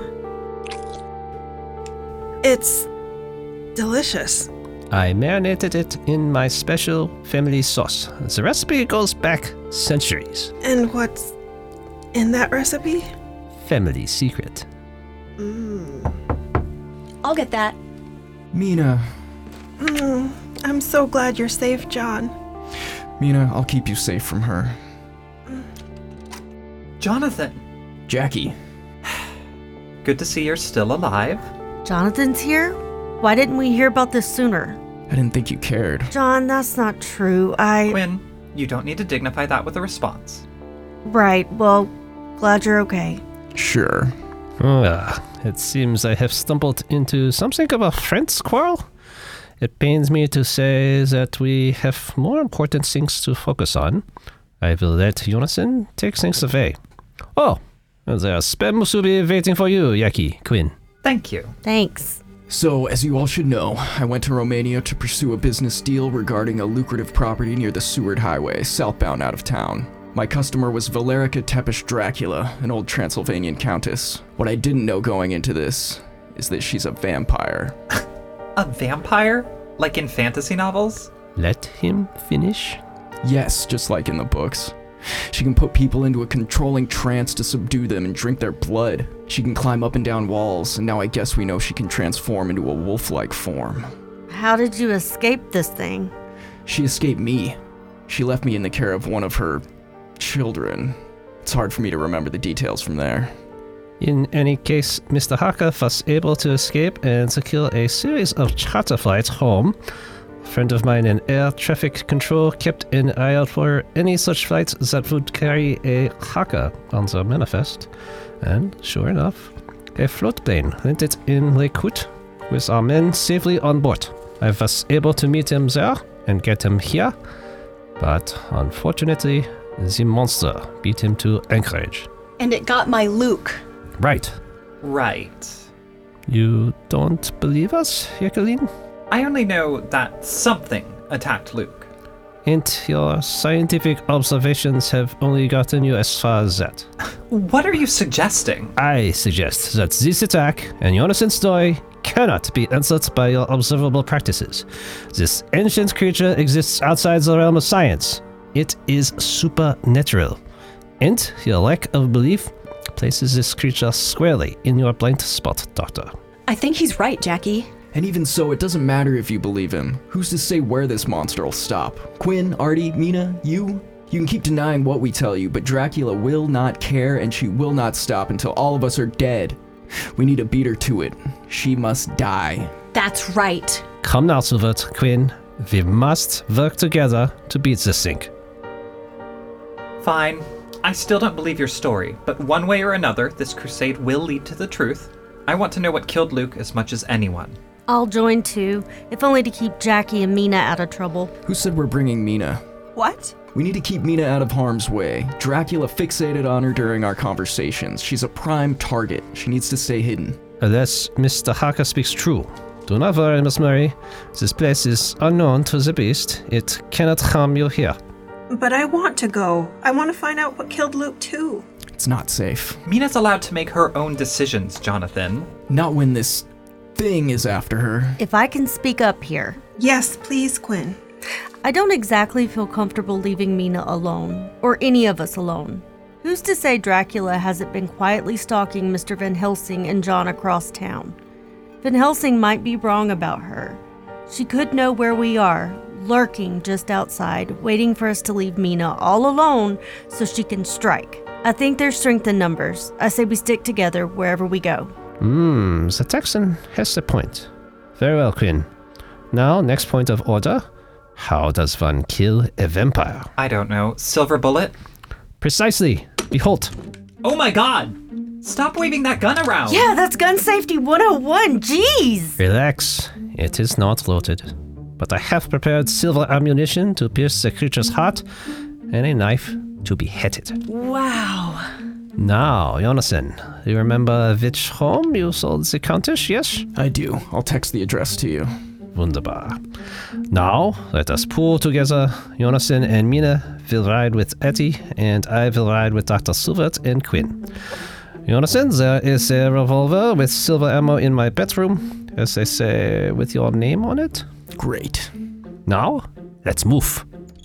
[SPEAKER 8] It's delicious.
[SPEAKER 14] I marinated it in my special family sauce. The recipe goes back centuries.
[SPEAKER 8] And what's in that recipe?
[SPEAKER 14] Family secret.
[SPEAKER 11] I'll get that.
[SPEAKER 3] Mina.
[SPEAKER 8] I'm so glad you're safe, John.
[SPEAKER 3] Mina, I'll keep you safe from her.
[SPEAKER 7] Jonathan.
[SPEAKER 3] Jackie.
[SPEAKER 7] Good to see you're still alive.
[SPEAKER 10] Jonathan's here? Why didn't we hear about this sooner?
[SPEAKER 3] I didn't think you cared.
[SPEAKER 10] John, that's not true.
[SPEAKER 7] Quinn, you don't need to dignify that with a response.
[SPEAKER 10] Right, well, glad you're okay.
[SPEAKER 3] Sure.
[SPEAKER 14] It seems I have stumbled into something of a friend's quarrel. It pains me to say that we have more important things to focus on. I will let Jonathan take things away. Oh, there's spam musubi waiting for you, Yaki, Quinn.
[SPEAKER 7] Thank you.
[SPEAKER 10] Thanks.
[SPEAKER 3] So, as you all should know, I went to Romania to pursue a business deal regarding a lucrative property near the Seward Highway, southbound out of town. My customer was Valerica Tepish Dracula, an old Transylvanian countess. What I didn't know going into this is that she's a vampire.
[SPEAKER 7] A vampire? Like in fantasy novels?
[SPEAKER 14] Let him finish.
[SPEAKER 3] Yes, just like in the books. She can put people into a controlling trance to subdue them and drink their blood. She can climb up and down walls, and now I guess we know she can transform into a wolf-like form.
[SPEAKER 10] How did you escape this thing?
[SPEAKER 3] She escaped me. She left me in the care of one of her children. It's hard for me to remember the details from there.
[SPEAKER 14] In any case, Mr. Haka was able to escape and secure a series of charter flights home. A friend of mine in air traffic control kept an eye out for any such flights that would carry a Haka on the manifest. And sure enough, a float plane landed in Lake Hoot with our men safely on board. I was able to meet him there and get him here, but unfortunately, the monster beat him to Anchorage.
[SPEAKER 11] And it got my Luke.
[SPEAKER 14] Right.
[SPEAKER 7] Right.
[SPEAKER 14] You don't believe us, Jacqueline?
[SPEAKER 7] I only know that something attacked Luke.
[SPEAKER 14] And your scientific observations have only gotten you as far as that.
[SPEAKER 7] What are you suggesting?
[SPEAKER 14] I suggest that this attack and Jonassen's story cannot be answered by your observable practices. This ancient creature exists outside the realm of science. It is supernatural. And your lack of belief places this creature squarely in your blind spot, Doctor.
[SPEAKER 11] I think he's right, Jackie.
[SPEAKER 3] And even so, it doesn't matter if you believe him. Who's to say where this monster will stop? Quinn, Artie, Mina, you? You can keep denying what we tell you, but Dracula will not care and she will not stop until all of us are dead. We need to beat her to it. She must die.
[SPEAKER 11] That's right.
[SPEAKER 14] Come now, Silvert, Quinn. We must work together to beat this thing.
[SPEAKER 7] Fine. I still don't believe your story, but one way or another, this crusade will lead to the truth. I want to know what killed Luke as much as anyone.
[SPEAKER 10] I'll join too, if only to keep Jackie and Mina out of trouble.
[SPEAKER 3] Who said we're bringing Mina?
[SPEAKER 11] What?
[SPEAKER 3] We need to keep Mina out of harm's way. Dracula fixated on her during our conversations. She's a prime target. She needs to stay hidden.
[SPEAKER 14] Unless Mr. Haka speaks true. Do not worry, Miss Murray. This place is unknown to the beast. It cannot harm you here.
[SPEAKER 8] But I want to go. I want to find out what killed Luke too.
[SPEAKER 3] It's not safe.
[SPEAKER 7] Mina's allowed to make her own decisions, Jonathan.
[SPEAKER 3] Not when this thing is after her.
[SPEAKER 10] If I can speak up here.
[SPEAKER 8] Yes, please, Quinn.
[SPEAKER 10] I don't exactly feel comfortable leaving Mina alone, or any of us alone. Who's to say Dracula hasn't been quietly stalking Mr. Van Helsing and John across town? Van Helsing might be wrong about her. She could know where we are, lurking just outside, waiting for us to leave Mina all alone so she can strike. I think there's strength in numbers. I say we stick together wherever we go.
[SPEAKER 14] The Texan has a point. Very well, Quinn. Now, next point of order. How does one kill a vampire?
[SPEAKER 7] I don't know. Silver bullet?
[SPEAKER 14] Precisely. Behold.
[SPEAKER 7] Oh my god! Stop waving that gun around!
[SPEAKER 10] Yeah, that's gun safety 101. Jeez!
[SPEAKER 14] Relax. It is not loaded. But I have prepared silver ammunition to pierce the creature's heart and a knife to behead it.
[SPEAKER 11] Wow.
[SPEAKER 14] Now, Jonassen, you remember which home you sold the Countess, yes?
[SPEAKER 3] I do. I'll text the address to you.
[SPEAKER 14] Wunderbar. Now, let us pool together. Jonassen and Mina will ride with Etty, and I will ride with Dr. Silvert and Quinn. Jonassen, there is a revolver with silver ammo in my bedroom, as they say, with your name on it.
[SPEAKER 3] Great.
[SPEAKER 14] Now, let's move.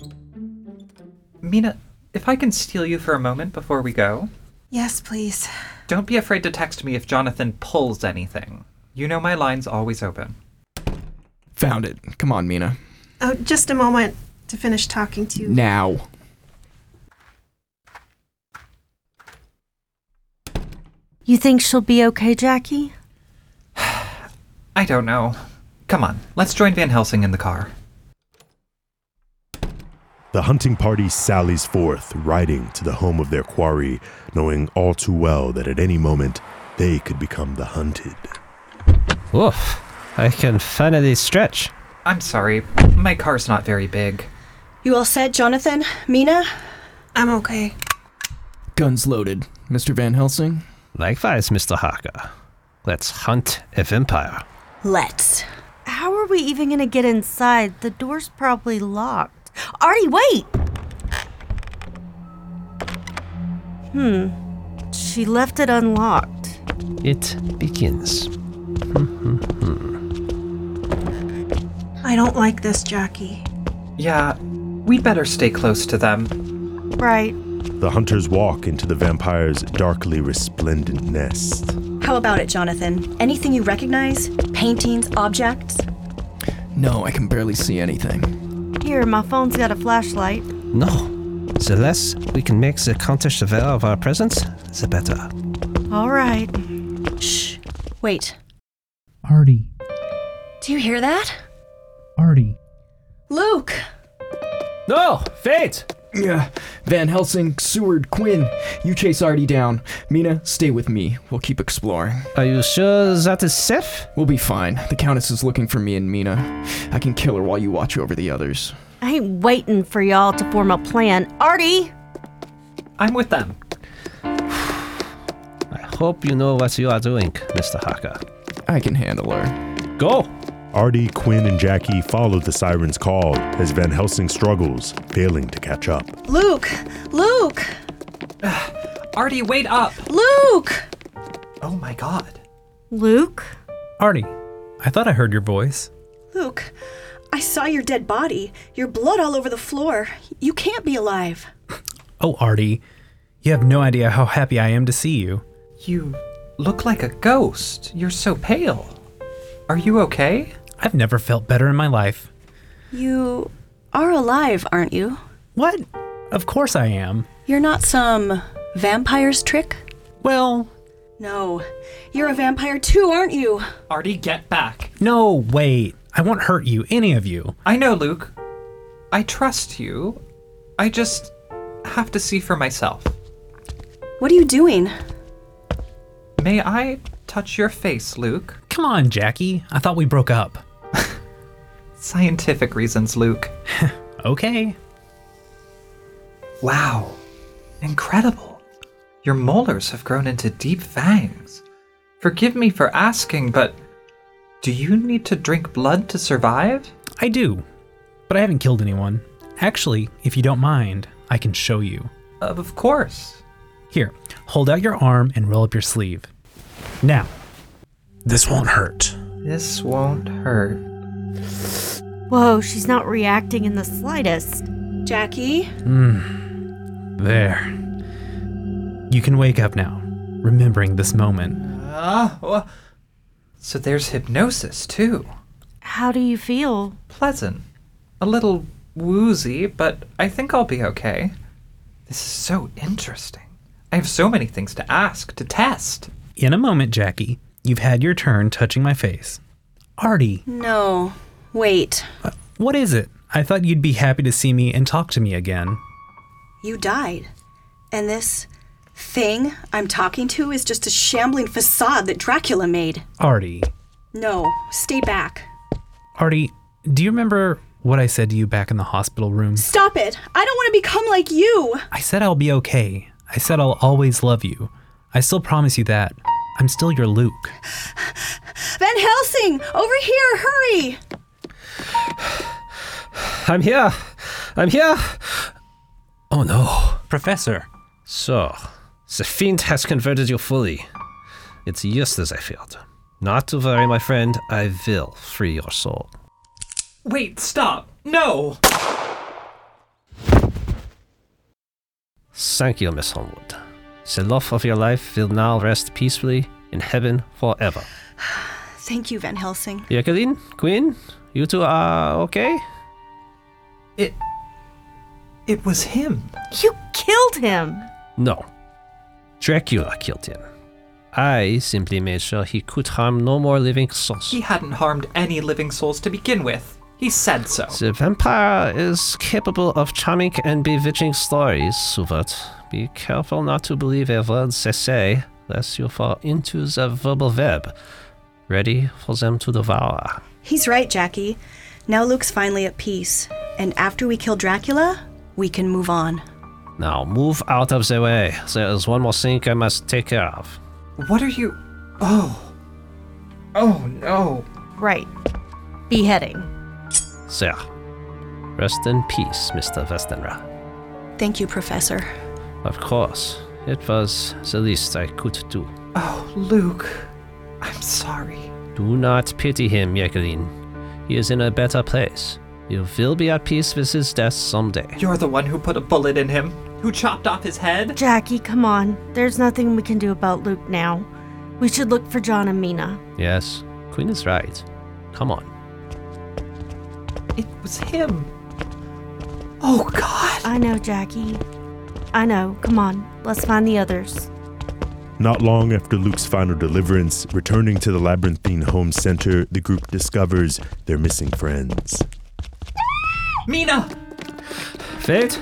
[SPEAKER 7] Mina, if I can steal you for a moment before we go?
[SPEAKER 8] Yes, please.
[SPEAKER 7] Don't be afraid to text me if Jonathan pulls anything. You know my line's always open.
[SPEAKER 3] Found it. Come on, Mina.
[SPEAKER 8] Oh, just a moment to finish talking to you.
[SPEAKER 3] Now.
[SPEAKER 10] You think she'll be okay, Jackie?
[SPEAKER 7] I don't know. Come on, let's join Van Helsing in the car.
[SPEAKER 2] The hunting party sallies forth, riding to the home of their quarry, knowing all too well that at any moment they could become the hunted.
[SPEAKER 14] Oof, I can finally stretch.
[SPEAKER 7] I'm sorry, my car's not very big.
[SPEAKER 11] You all set, Jonathan? Mina?
[SPEAKER 8] I'm okay.
[SPEAKER 3] Guns loaded. Mr. Van Helsing?
[SPEAKER 14] Likewise, Mr. Harker. Let's hunt a vampire.
[SPEAKER 11] Let's.
[SPEAKER 10] How are we even gonna get inside? The door's probably locked. Artie, wait! She left it unlocked.
[SPEAKER 14] It begins.
[SPEAKER 8] I don't like this, Jackie.
[SPEAKER 7] Yeah, we'd better stay close to them.
[SPEAKER 10] Right.
[SPEAKER 2] The hunters walk into the vampire's darkly resplendent nest.
[SPEAKER 11] How about it, Jonathan? Anything you recognize? Paintings, objects?
[SPEAKER 3] No, I can barely see anything.
[SPEAKER 10] Here, my phone's got a flashlight.
[SPEAKER 14] No. The less we can make the Countess aware of our presence, the better.
[SPEAKER 10] All right.
[SPEAKER 11] Shh. Wait.
[SPEAKER 15] Artie.
[SPEAKER 11] Do you hear that?
[SPEAKER 15] Artie.
[SPEAKER 11] Luke!
[SPEAKER 14] No! Fate!
[SPEAKER 3] Yeah, Van Helsing, Seward, Quinn, you chase Artie down. Mina, stay with me. We'll keep exploring.
[SPEAKER 14] Are you sure that is safe?
[SPEAKER 3] We'll be fine. The Countess is looking for me and Mina. I can kill her while you watch over the others.
[SPEAKER 10] I ain't waiting for y'all to form a plan. Artie!
[SPEAKER 7] I'm with them.
[SPEAKER 14] I hope you know what you are doing, Mr. Harker.
[SPEAKER 3] I can handle her.
[SPEAKER 14] Go!
[SPEAKER 2] Artie, Quinn, and Jackie follow the siren's call as Van Helsing struggles, failing to catch up.
[SPEAKER 11] Luke! Luke!
[SPEAKER 7] Artie, wait up!
[SPEAKER 11] Luke!
[SPEAKER 7] Oh my god.
[SPEAKER 10] Luke?
[SPEAKER 9] Artie, I thought I heard your voice.
[SPEAKER 11] Luke, I saw your dead body. Your blood all over the floor. You can't be alive.
[SPEAKER 9] Oh, Artie, you have no idea how happy I am to see you.
[SPEAKER 7] You look like a ghost. You're so pale. Are you okay?
[SPEAKER 9] I've never felt better in my life.
[SPEAKER 11] You are alive, aren't you?
[SPEAKER 9] What? Of course I am.
[SPEAKER 11] You're not some vampire's trick?
[SPEAKER 9] Well...
[SPEAKER 11] No. You're a vampire too, aren't you?
[SPEAKER 7] Artie, get back.
[SPEAKER 9] No, wait. I won't hurt you, any of you.
[SPEAKER 7] I know, Luke. I trust you. I just have to see for myself.
[SPEAKER 11] What are you doing?
[SPEAKER 7] May I touch your face, Luke?
[SPEAKER 9] Come on, Jackie. I thought we broke up.
[SPEAKER 7] Scientific reasons, Luke.
[SPEAKER 9] Okay.
[SPEAKER 7] Wow. Incredible. Your molars have grown into deep fangs. Forgive me for asking, but do you need to drink blood to survive?
[SPEAKER 9] I do, but I haven't killed anyone. Actually, if you don't mind, I can show you.
[SPEAKER 7] Of course.
[SPEAKER 9] Here, hold out your arm and roll up your sleeve. Now.
[SPEAKER 1] This won't hurt.
[SPEAKER 7] This won't hurt.
[SPEAKER 10] Whoa, she's not reacting in the slightest.
[SPEAKER 11] Jackie?
[SPEAKER 9] There. You can wake up now, remembering this moment.
[SPEAKER 7] So there's hypnosis, too.
[SPEAKER 10] How do you feel?
[SPEAKER 7] Pleasant. A little woozy, but I think I'll be okay. This is so interesting. I have so many things to ask, to test.
[SPEAKER 9] In a moment, Jackie. You've had your turn touching my face. Artie.
[SPEAKER 11] No. Wait.
[SPEAKER 9] What is it? I thought you'd be happy to see me and talk to me again.
[SPEAKER 11] You died. And this thing I'm talking to is just a shambling facade that Dracula made.
[SPEAKER 9] Artie.
[SPEAKER 11] No. Stay back.
[SPEAKER 9] Artie, do you remember what I said to you back in the hospital room?
[SPEAKER 11] Stop it! I don't want to become like you!
[SPEAKER 9] I said I'll be okay. I said I'll always love you. I still promise you that. I'm still your Luke.
[SPEAKER 11] Van Helsing! Over here! Hurry!
[SPEAKER 14] I'm here! I'm here! Oh no.
[SPEAKER 9] Professor.
[SPEAKER 14] So, the fiend has converted you fully. It's just as I feared. Not to worry, my friend. I will free your soul.
[SPEAKER 7] Wait, stop! No!
[SPEAKER 14] Thank you, Miss Homewood. The love of your life will now rest peacefully in heaven forever.
[SPEAKER 11] Thank you, Van Helsing.
[SPEAKER 14] Jacqueline, Quinn, you two are okay?
[SPEAKER 7] It was him.
[SPEAKER 10] You killed him!
[SPEAKER 14] No. Dracula killed him. I simply made sure he could harm no more living souls.
[SPEAKER 7] He hadn't harmed any living souls to begin with. He said so.
[SPEAKER 14] The vampire is capable of charming and bewitching stories, Suvert. Be careful not to believe a word they say, lest you fall into the verbal web, ready for them to devour.
[SPEAKER 11] He's right, Jackie. Now Luke's finally at peace. And after we kill Dracula, we can move on.
[SPEAKER 14] Now move out of the way. There is one more thing I must take care of.
[SPEAKER 7] What are you... Oh. Oh, no.
[SPEAKER 10] Right. Beheading.
[SPEAKER 14] There. Rest in peace, Mr. Westenra.
[SPEAKER 11] Thank you, Professor.
[SPEAKER 14] Of course. It was the least I could do.
[SPEAKER 7] Oh, Luke. I'm sorry.
[SPEAKER 14] Do not pity him, Jacqueline. He is in a better place. You will be at peace with his death someday.
[SPEAKER 7] You're the one who put a bullet in him, who chopped off his head.
[SPEAKER 10] Jackie, come on. There's nothing we can do about Luke now. We should look for John and Mina.
[SPEAKER 14] Yes, Quinn is right. Come on.
[SPEAKER 7] It was him. Oh, God.
[SPEAKER 10] I know, Jackie. I know. Come on. Let's find the others.
[SPEAKER 2] Not long after Luke's final deliverance, returning to the Labyrinthine Home Center, the group discovers their missing friends.
[SPEAKER 7] Mina!
[SPEAKER 14] Wait.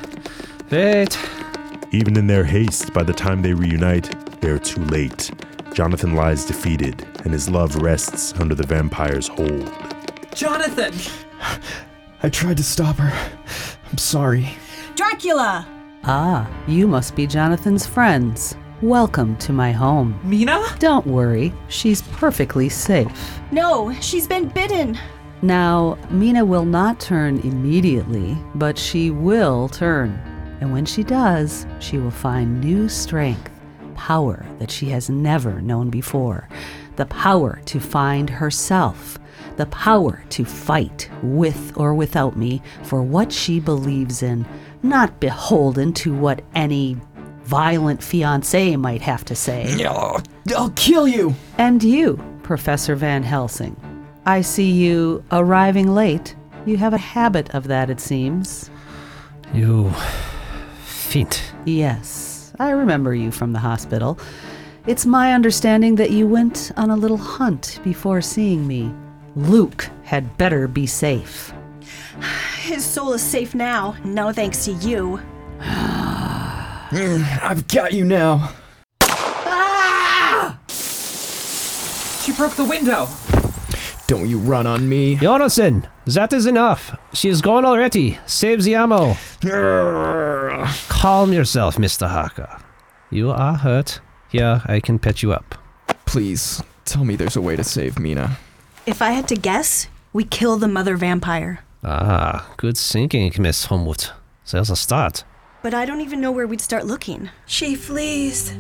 [SPEAKER 2] Even in their haste, by the time they reunite, they are too late. Jonathan lies defeated, and his love rests under the vampire's hold.
[SPEAKER 7] Jonathan!
[SPEAKER 3] I tried to stop her. I'm sorry.
[SPEAKER 11] Dracula!
[SPEAKER 6] Ah, you must be Jonathan's friends. Welcome to my home.
[SPEAKER 7] Mina?
[SPEAKER 6] Don't worry, she's perfectly safe.
[SPEAKER 11] No, she's been bitten.
[SPEAKER 6] Now, Mina will not turn immediately, but she will turn. And when she does, she will find new strength, power that she has never known before. The power to find herself. The power to fight with or without me for what she believes in, not beholden to what any violent fiancé might have to say.
[SPEAKER 3] I'll kill you!
[SPEAKER 6] And you, Professor Van Helsing. I see you arriving late. You have a habit of that, it seems.
[SPEAKER 14] You... fiend.
[SPEAKER 6] Yes, I remember you from the hospital. It's my understanding that you went on a little hunt before seeing me. Luke had better be safe.
[SPEAKER 11] His soul is safe now, no thanks to you.
[SPEAKER 3] I've got you now.
[SPEAKER 11] Ah!
[SPEAKER 7] She broke the window.
[SPEAKER 3] Don't you run on me.
[SPEAKER 14] Jonathan, that is enough. She is gone already. Save the ammo. Calm yourself, Mr. Harker. You are hurt. Here, I can patch you up.
[SPEAKER 3] Please, tell me there's a way to save Mina.
[SPEAKER 11] If I had to guess, we kill the mother vampire.
[SPEAKER 14] Ah, good thinking, Miss Homewood. There's a start.
[SPEAKER 11] But I don't even know where we'd start looking.
[SPEAKER 8] She flees.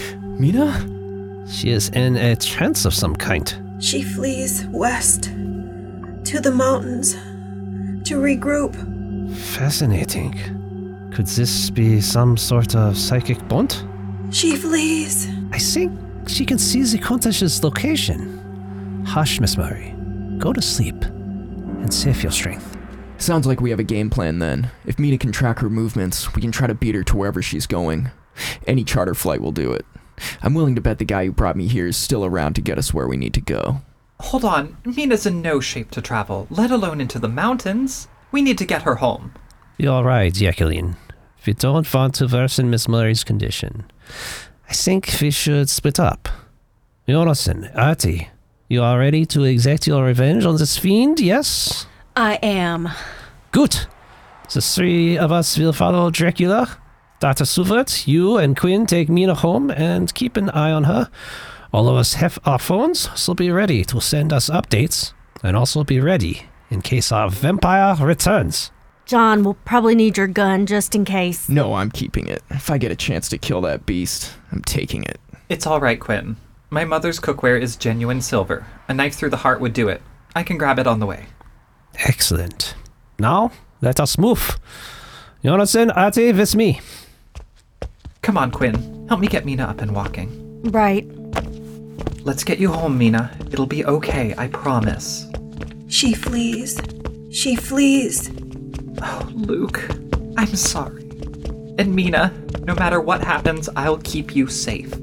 [SPEAKER 3] Mina?
[SPEAKER 14] She is in a trance of some kind.
[SPEAKER 8] She flees west to the mountains to regroup.
[SPEAKER 14] Fascinating. Could this be some sort of psychic bond?
[SPEAKER 8] She flees.
[SPEAKER 14] I think she can see the Countess's location. Hush, Miss Murray. Go to sleep and save your strength.
[SPEAKER 3] Sounds like we have a game plan then. If Mina can track her movements, we can try to beat her to wherever she's going. Any charter flight will do it. I'm willing to bet the guy who brought me here is still around to get us where we need to go.
[SPEAKER 7] Hold on, Mina's in no shape to travel, let alone into the mountains. We need to get her home.
[SPEAKER 14] You're right, Jacqueline. We don't want to worsen Miss Murray's condition. I think we should split up. Jonathan, Artie, you are ready to exact your revenge on this fiend, yes?
[SPEAKER 11] I am.
[SPEAKER 14] Good. The three of us will follow Dracula. Dr. Suvert, you and Quinn take Mina home and keep an eye on her. All of us have our phones, so be ready to send us updates. And also be ready in case our vampire returns.
[SPEAKER 10] John, we'll probably need your gun just in case.
[SPEAKER 3] No, I'm keeping it. If I get a chance to kill that beast, I'm taking it.
[SPEAKER 7] It's all right, Quinn. My mother's cookware is genuine silver. A knife through the heart would do it. I can grab it on the way.
[SPEAKER 14] Excellent. Now, let us move. Jonathan, Artie, with me.
[SPEAKER 7] Come on, Quinn. Help me get Mina up and walking.
[SPEAKER 10] Right.
[SPEAKER 7] Let's get you home, Mina. It'll be okay, I promise.
[SPEAKER 8] She flees. She flees.
[SPEAKER 7] Oh, Luke. I'm sorry. And Mina, no matter what happens, I'll keep you safe.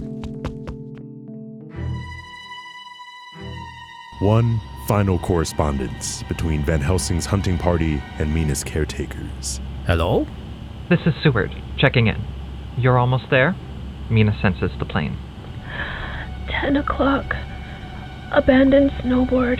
[SPEAKER 2] One final correspondence between Van Helsing's hunting party and Mina's caretakers.
[SPEAKER 14] Hello?
[SPEAKER 7] This is Seward, checking in. You're almost there? Mina senses the plane.
[SPEAKER 16] 10 o'clock. Abandoned snowboard.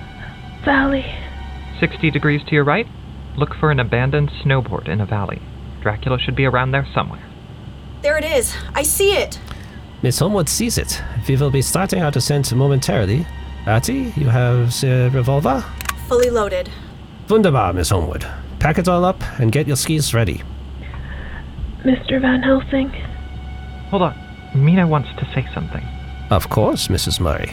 [SPEAKER 16] Valley.
[SPEAKER 7] 60 degrees to your right? Look for an abandoned snowboard in a valley. Dracula should be around there somewhere.
[SPEAKER 11] There it is. I see it.
[SPEAKER 14] Miss Homewood sees it. We will be starting our descent momentarily. Artie, you have the revolver?
[SPEAKER 11] Fully loaded.
[SPEAKER 14] Wunderbar, Miss Homewood. Pack it all up and get your skis ready.
[SPEAKER 16] Mr. Van Helsing.
[SPEAKER 7] Hold on. Mina wants to say something.
[SPEAKER 14] Of course, Mrs. Murray.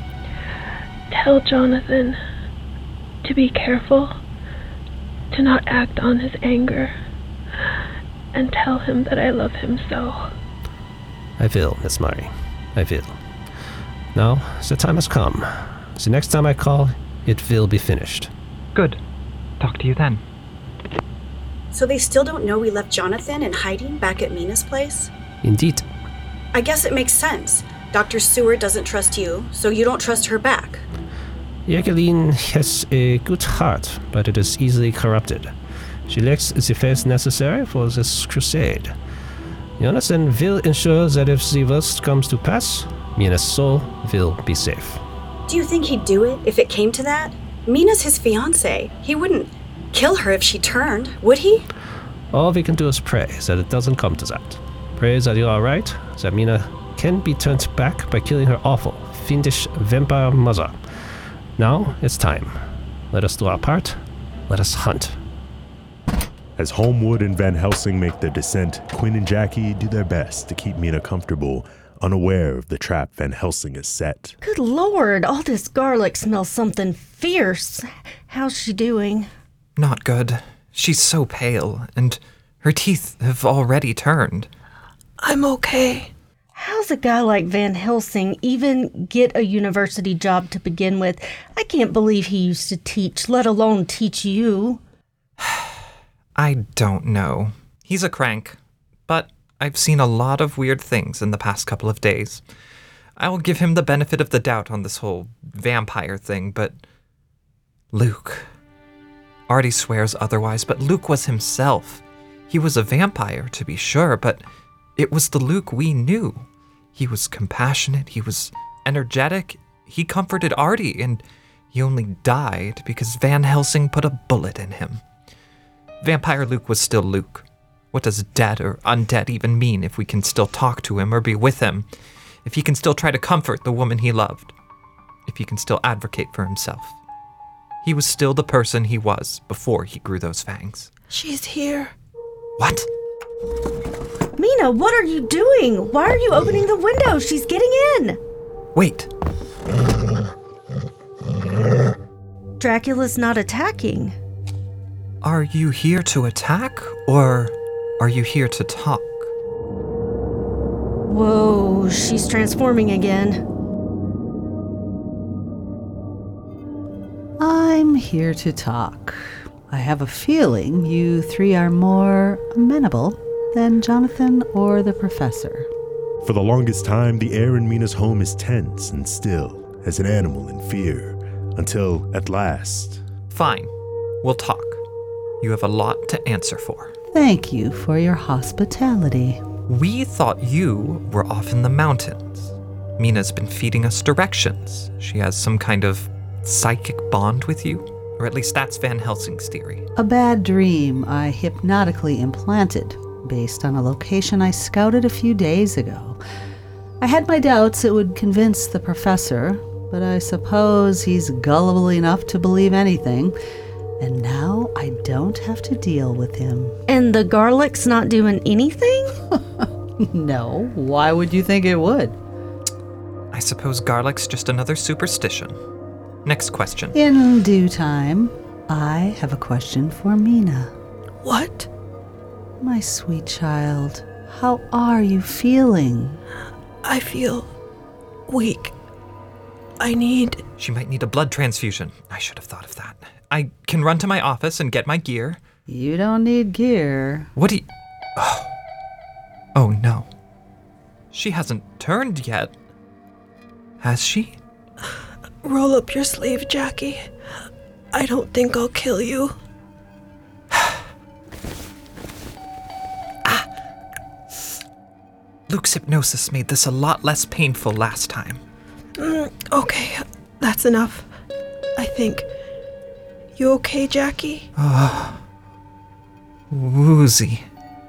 [SPEAKER 16] Tell Jonathan to be careful, to not act on his anger, and tell him that I love him so.
[SPEAKER 14] I will, Miss Murray. I will. Now, the time has come. The next time I call, it will be finished.
[SPEAKER 7] Good. Talk to you then.
[SPEAKER 11] So they still don't know we left Jonathan in hiding back at Mina's place?
[SPEAKER 14] Indeed.
[SPEAKER 11] I guess it makes sense. Dr. Seward doesn't trust you, so you don't trust her back.
[SPEAKER 14] Jacqueline has a good heart, but it is easily corrupted. She lacks the faith necessary for this crusade. Jonathan will ensure that if the worst comes to pass, Mina's soul will be safe.
[SPEAKER 11] Do you think he'd do it if it came to that? Mina's his fiancée. He wouldn't kill her if she turned, would he?
[SPEAKER 14] All we can do is pray that it doesn't come to that. Pray that you are right, that Mina can be turned back by killing her awful, fiendish vampire mother. Now it's time. Let us do our part. Let us hunt.
[SPEAKER 2] As Homewood and Van Helsing make their descent, Quinn and Jackie do their best to keep Mina comfortable, unaware of the trap Van Helsing has set.
[SPEAKER 10] Good Lord, all this garlic smells something fierce. How's she doing?
[SPEAKER 7] Not good. She's so pale, and her teeth have already turned.
[SPEAKER 8] I'm okay.
[SPEAKER 10] How's a guy like Van Helsing even get a university job to begin with? I can't believe he used to teach, let alone teach you.
[SPEAKER 7] I don't know. He's a crank, but I've seen a lot of weird things in the past couple of days. I'll give him the benefit of the doubt on this whole vampire thing, but Luke. Artie swears otherwise, but Luke was himself. He was a vampire, to be sure, but it was the Luke we knew. He was compassionate, he was energetic, he comforted Artie, and he only died because Van Helsing put a bullet in him. Vampire Luke was still Luke. What does dead or undead even mean if we can still talk to him or be with him? If he can still try to comfort the woman he loved? If he can still advocate for himself? He was still the person he was before he grew those fangs.
[SPEAKER 8] She's here.
[SPEAKER 7] What?
[SPEAKER 10] Mina, what are you doing? Why are you opening the window? She's getting in.
[SPEAKER 7] Wait.
[SPEAKER 10] Dracula's not attacking.
[SPEAKER 7] Are you here to attack, or are you here to talk?
[SPEAKER 10] Whoa, she's transforming again.
[SPEAKER 6] I'm here to talk. I have a feeling you three are more amenable than Jonathan or the professor.
[SPEAKER 2] For the longest time, the air in Mina's home is tense and still, as an animal in fear, until, at last...
[SPEAKER 7] Fine. We'll talk. You have a lot to answer for.
[SPEAKER 6] Thank you for your hospitality.
[SPEAKER 7] We thought you were off in the mountains. Mina's been feeding us directions. She has some kind of psychic bond with you, or at least that's Van Helsing's theory.
[SPEAKER 6] A bad dream I hypnotically implanted based on a location I scouted a few days ago. I had my doubts it would convince the professor, but I suppose he's gullible enough to believe anything. And now I don't have to deal with him.
[SPEAKER 10] And the garlic's not doing anything?
[SPEAKER 6] No, why would you think it would?
[SPEAKER 7] I suppose garlic's just another superstition. Next question.
[SPEAKER 6] In due time, I have a question for Mina.
[SPEAKER 8] What?
[SPEAKER 6] My sweet child, how are you feeling?
[SPEAKER 8] I feel weak.
[SPEAKER 7] She might need a blood transfusion. I should have thought of that. I can run to my office and get my gear.
[SPEAKER 6] You don't need gear.
[SPEAKER 7] What do you... Oh no. She hasn't turned yet. Has she?
[SPEAKER 8] Roll up your sleeve, Jackie. I don't think I'll kill you.
[SPEAKER 7] Luke's hypnosis made this a lot less painful last time.
[SPEAKER 8] Okay, that's enough. I think. You okay, Jackie?
[SPEAKER 7] Woozy.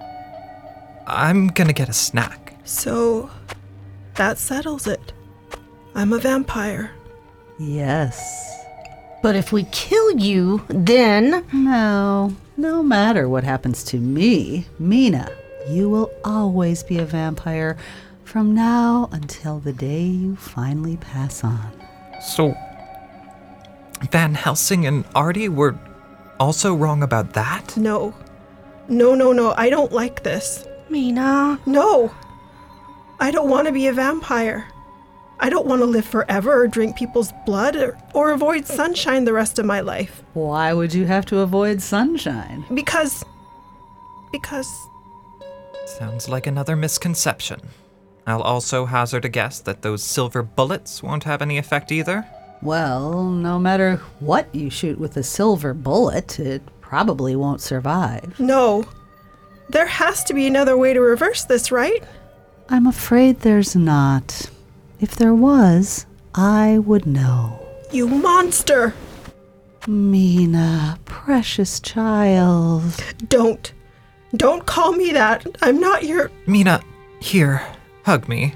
[SPEAKER 17] I'm gonna get a snack.
[SPEAKER 8] So, that settles it. I'm a vampire.
[SPEAKER 6] Yes.
[SPEAKER 10] But if we kill you, then...
[SPEAKER 6] No matter what happens to me, Mina, you will always be a vampire from now until the day you finally pass on.
[SPEAKER 17] So, Van Helsing and Artie were also wrong about that?
[SPEAKER 8] No, I don't like this.
[SPEAKER 10] Mina.
[SPEAKER 8] No, I don't want to be a vampire. I don't want to live forever or drink people's blood or avoid sunshine the rest of my life.
[SPEAKER 6] Why would you have to avoid sunshine?
[SPEAKER 8] Because...
[SPEAKER 17] Sounds like another misconception. I'll also hazard a guess that those silver bullets won't have any effect either.
[SPEAKER 6] Well, no matter what you shoot with a silver bullet, it probably won't survive.
[SPEAKER 8] No. There has to be another way to reverse this, right?
[SPEAKER 6] I'm afraid there's not. If there was, I would know.
[SPEAKER 8] You monster!
[SPEAKER 6] Mina, precious child.
[SPEAKER 8] Don't call me that. I'm not your...
[SPEAKER 17] Mina, here, hug me.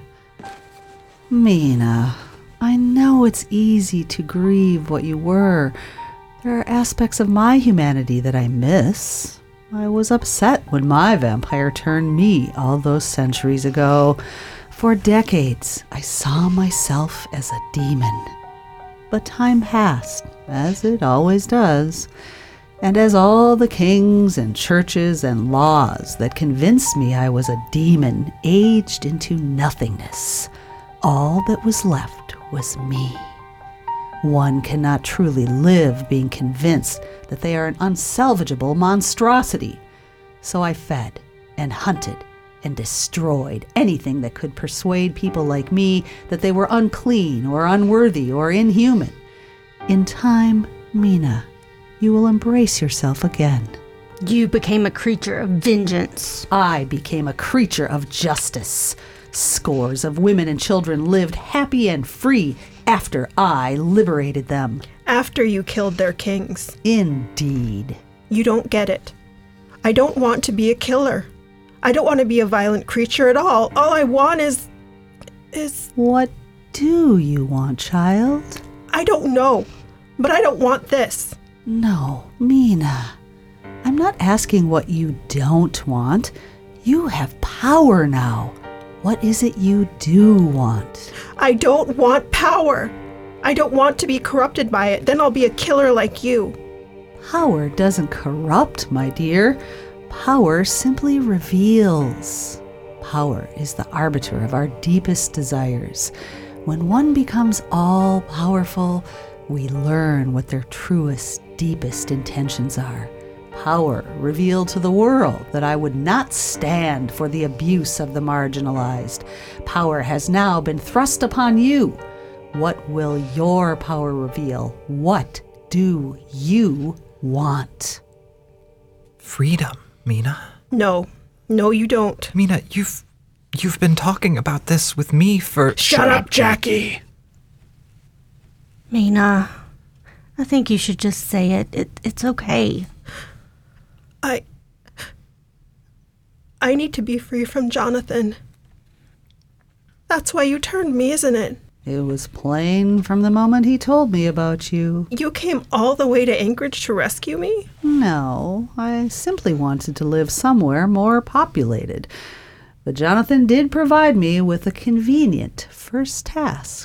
[SPEAKER 6] Mina, I know it's easy to grieve what you were. There are aspects of my humanity that I miss. I was upset when my vampire turned me all those centuries ago. For decades, I saw myself as a demon. But time passed, as it always does, and as all the kings and churches and laws that convinced me I was a demon aged into nothingness, all that was left was me. One cannot truly live being convinced that they are an unsalvageable monstrosity. So I fed and hunted and destroyed anything that could persuade people like me that they were unclean or unworthy or inhuman. In time, Mina, you will embrace yourself again.
[SPEAKER 10] You became a creature of vengeance.
[SPEAKER 6] I became a creature of justice. Scores of women and children lived happy and free after I liberated them.
[SPEAKER 8] After you killed their kings.
[SPEAKER 6] Indeed.
[SPEAKER 8] You don't get it. I don't want to be a killer. I don't want to be a violent creature at all. All I want is...
[SPEAKER 6] What do you want, child?
[SPEAKER 8] I don't know, but I don't want this.
[SPEAKER 6] No, Mina. I'm not asking what you don't want. You have power now. What is it you do want?
[SPEAKER 8] I don't want power. I don't want to be corrupted by it. Then I'll be a killer like you.
[SPEAKER 6] Power doesn't corrupt, my dear. Power simply reveals. Power is the arbiter of our deepest desires. When one becomes all-powerful, we learn what their truest, deepest intentions are. Power revealed to the world that I would not stand for the abuse of the marginalized. Power has now been thrust upon you. What will your power reveal? What do you want?
[SPEAKER 17] Freedom, Mina.
[SPEAKER 8] No, you don't.
[SPEAKER 17] Mina, you've been talking about this with me for...
[SPEAKER 5] Shut up, Jackie!
[SPEAKER 10] Mina, I think you should just say it. It's okay.
[SPEAKER 8] I need to be free from Jonathan. That's why you turned me, isn't it?
[SPEAKER 6] It was plain from the moment he told me about you.
[SPEAKER 8] You came all the way to Anchorage to rescue me?
[SPEAKER 6] No, I simply wanted to live somewhere more populated. But Jonathan did provide me with a convenient first task.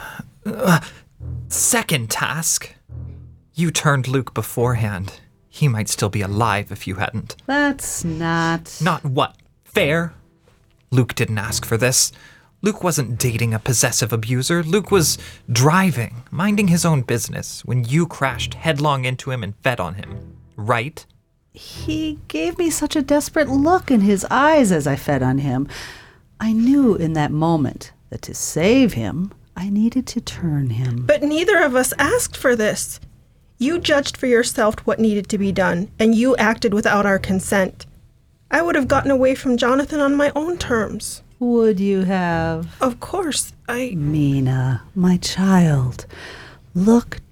[SPEAKER 17] Second task? You turned Luke beforehand. He might still be alive if you hadn't.
[SPEAKER 6] That's not...
[SPEAKER 17] Not what? Fair? Luke didn't ask for this. Luke wasn't dating a possessive abuser. Luke was driving, minding his own business, when you crashed headlong into him and fed on him. Right?
[SPEAKER 6] He gave me such a desperate look in his eyes as I fed on him. I knew in that moment that to save him, I needed to turn him.
[SPEAKER 8] But neither of us asked for this. You judged for yourself what needed to be done, and you acted without our consent. I would have gotten away from Jonathan on my own terms.
[SPEAKER 6] Would you have?
[SPEAKER 8] Of course,
[SPEAKER 6] Mina, my child, look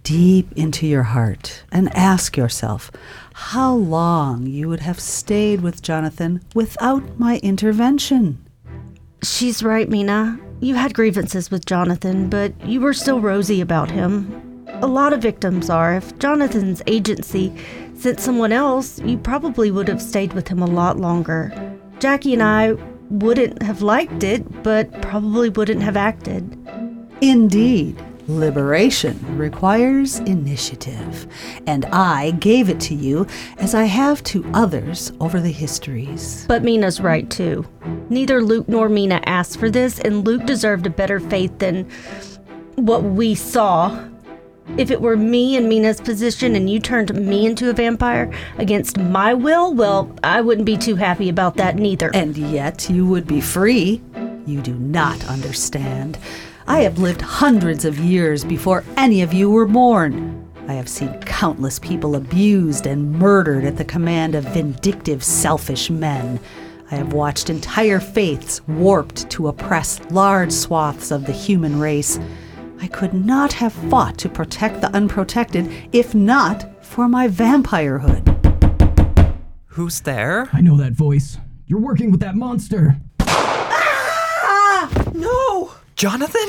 [SPEAKER 6] deep into your heart and ask yourself how long you would have stayed with Jonathan without my intervention.
[SPEAKER 10] She's right, Mina. You had grievances with Jonathan, but you were still rosy about him. A lot of victims are. If Jonathan's agency sent someone else, you probably would have stayed with him a lot longer. Jackie and I wouldn't have liked it, but probably wouldn't have acted.
[SPEAKER 6] Indeed, liberation requires initiative, and I gave it to you as I have to others over the histories.
[SPEAKER 10] But Mina's right, too. Neither Luke nor Mina asked for this, and Luke deserved a better fate than what we saw. If it were me in Mina's position and you turned me into a vampire against my will, well, I wouldn't be too happy about that neither.
[SPEAKER 6] And yet you would be free. You do not understand. I have lived hundreds of years before any of you were born. I have seen countless people abused and murdered at the command of vindictive, selfish men. I have watched entire faiths warped to oppress large swaths of the human race. I could not have fought to protect the unprotected if not for my vampirehood.
[SPEAKER 17] Who's there?
[SPEAKER 3] I know that voice. You're working with that monster.
[SPEAKER 17] No! Jonathan?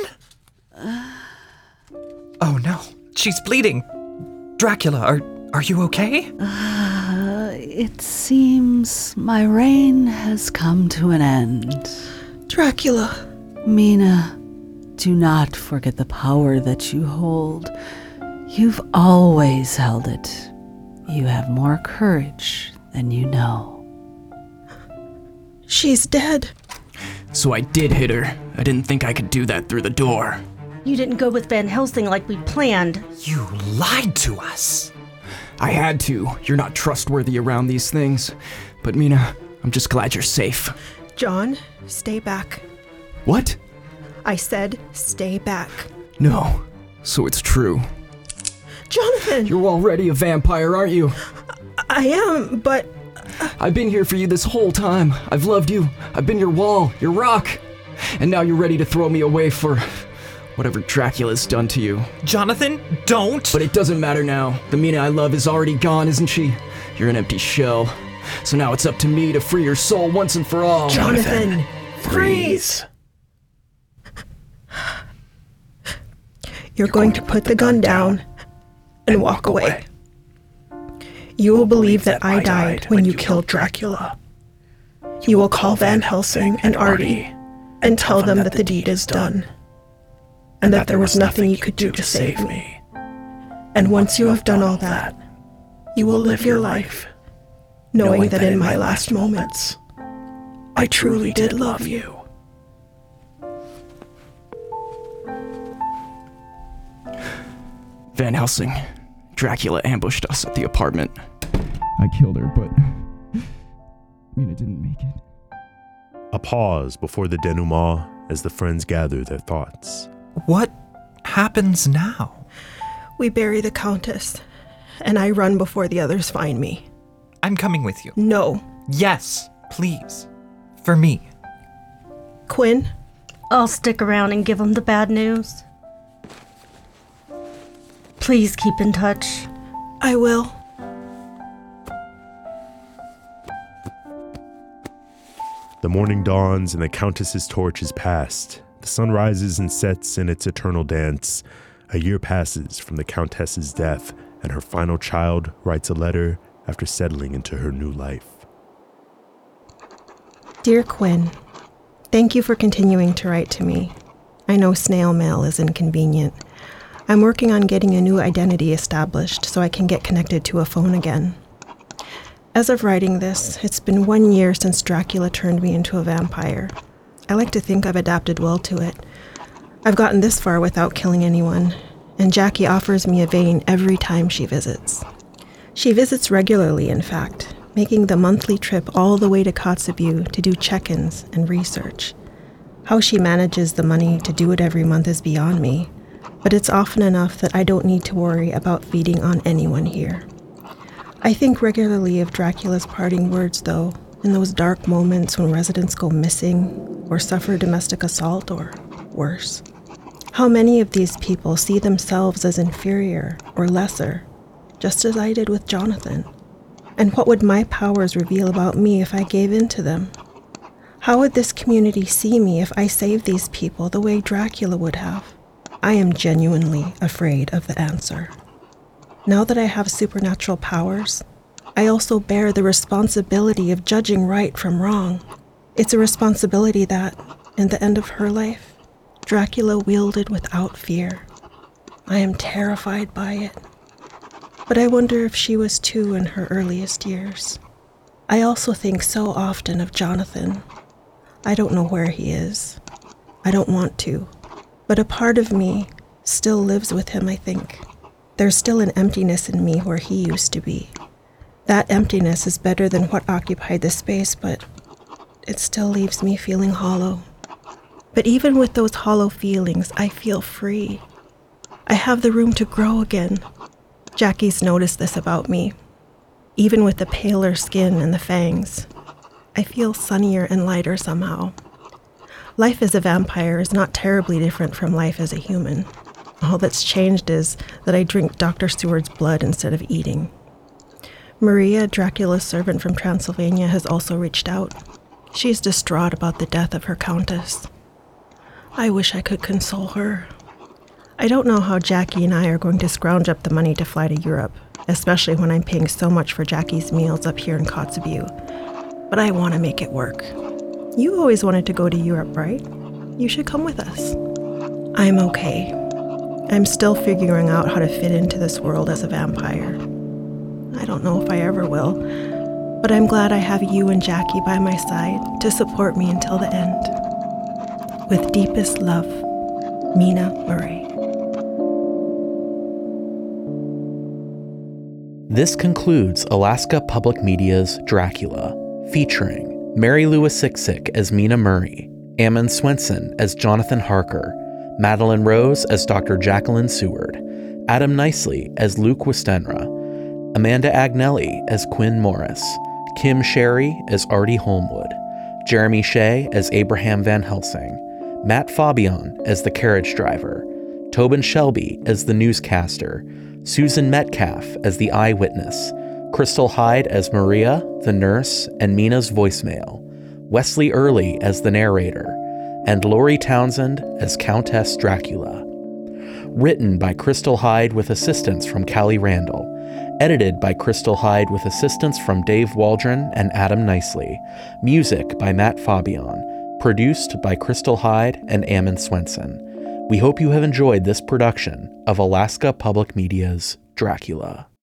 [SPEAKER 17] Oh no, she's bleeding. Dracula, are you okay?
[SPEAKER 6] It seems my reign has come to an end.
[SPEAKER 8] Dracula.
[SPEAKER 6] Mina, do not forget the power that you hold. You've always held it. You have more courage than you know.
[SPEAKER 8] She's dead.
[SPEAKER 3] So I did hit her. I didn't think I could do that through the door.
[SPEAKER 10] You didn't go with Van Helsing like we planned.
[SPEAKER 17] You lied to us.
[SPEAKER 3] I had to. You're not trustworthy around these things. But Mina, I'm just glad you're safe.
[SPEAKER 8] John, stay back.
[SPEAKER 3] What?
[SPEAKER 8] I said stay back.
[SPEAKER 3] No. So it's true.
[SPEAKER 8] Jonathan!
[SPEAKER 3] You're already a vampire, aren't you?
[SPEAKER 8] I am, but...
[SPEAKER 3] I've been here for you this whole time. I've loved you. I've been your wall, your rock. And now you're ready to throw me away for whatever Dracula's done to you.
[SPEAKER 17] Jonathan, don't!
[SPEAKER 3] But it doesn't matter now. The Mina I love is already gone, isn't she? You're an empty shell. So now it's up to me to free your soul once and for all.
[SPEAKER 8] Jonathan,
[SPEAKER 9] freeze.
[SPEAKER 8] You're going to put the gun down and walk away. You will believe that I died when you killed Dracula. You will call Van Helsing and Artie and tell them that the deed is done, and that there was nothing you could do to save me. And once you have done all that, you will live your life, knowing that in my last moments, I truly did love you.
[SPEAKER 3] Van Helsing. Dracula ambushed us at the apartment. I killed her, but Mina didn't make it.
[SPEAKER 2] A pause before the denouement as the friends gather their thoughts.
[SPEAKER 17] What happens now?
[SPEAKER 8] We bury the Countess, and I run before the others find me.
[SPEAKER 17] I'm coming with you.
[SPEAKER 8] No.
[SPEAKER 17] Yes, please. For me.
[SPEAKER 8] Quinn?
[SPEAKER 10] I'll stick around and give them the bad news. Please keep in touch.
[SPEAKER 8] I will.
[SPEAKER 2] The morning dawns and the Countess's torch is passed. The sun rises and sets in its eternal dance. A year passes from the Countess's death, and her final child writes a letter after settling into her new life.
[SPEAKER 8] Dear Quinn, thank you for continuing to write to me. I know snail mail is inconvenient. I'm working on getting a new identity established so I can get connected to a phone again. As of writing this, it's been 1 year since Dracula turned me into a vampire. I like to think I've adapted well to it. I've gotten this far without killing anyone, and Jackie offers me a vein every time she visits. She visits regularly, in fact, making the monthly trip all the way to Kotzebue to do check-ins and research. How she manages the money to do it every month is beyond me, but it's often enough that I don't need to worry about feeding on anyone here. I think regularly of Dracula's parting words, though, in those dark moments when residents go missing or suffer domestic assault or worse. How many of these people see themselves as inferior or lesser, just as I did with Jonathan? And what would my powers reveal about me if I gave in to them? How would this community see me if I saved these people the way Dracula would have? I am genuinely afraid of the answer. Now that I have supernatural powers, I also bear the responsibility of judging right from wrong. It's a responsibility that, in the end of her life, Dracula wielded without fear. I am terrified by it. But I wonder if she was too in her earliest years. I also think so often of Jonathan. I don't know where he is. I don't want to. But a part of me still lives with him, I think. There's still an emptiness in me where he used to be. That emptiness is better than what occupied the space, but it still leaves me feeling hollow. But even with those hollow feelings, I feel free. I have the room to grow again. Jackie's noticed this about me. Even with the paler skin and the fangs, I feel sunnier and lighter somehow. Life as a vampire is not terribly different from life as a human. All that's changed is that I drink Dr. Seward's blood instead of eating. Maria, Dracula's servant from Transylvania, has also reached out. She's distraught about the death of her countess. I wish I could console her. I don't know how Jackie and I are going to scrounge up the money to fly to Europe, especially when I'm paying so much for Jackie's meals up here in Kotzebue. But I want to make it work. You always wanted to go to Europe, right? You should come with us. I'm okay. I'm still figuring out how to fit into this world as a vampire. I don't know if I ever will, but I'm glad I have you and Jackie by my side to support me until the end. With deepest love, Mina Murray.
[SPEAKER 1] This concludes Alaska Public Media's Dracula, featuring Mary Louise Siksick as Mina Murray, Ammon Swenson as Jonathan Harker, Madeline Rose as Dr. Jacqueline Seward, Adam Nicely as Luke Westenra, Amanda Agnelli as Quinn Morris, Kim Sherry as Artie Holmwood, Jeremy Shea as Abraham Van Helsing, Matt Fabian as the carriage driver, Tobin Shelby as the newscaster, Susan Metcalf as the eyewitness, Crystal Hyde as Maria, the nurse, and Mina's voicemail, Wesley Early as the narrator, and Lori Townsend as Countess Dracula. Written by Crystal Hyde with assistance from Callie Randall. Edited by Crystal Hyde with assistance from Dave Waldron and Adam Nicely. Music by Matt Fabian. Produced by Crystal Hyde and Ammon Swenson. We hope you have enjoyed this production of Alaska Public Media's Dracula.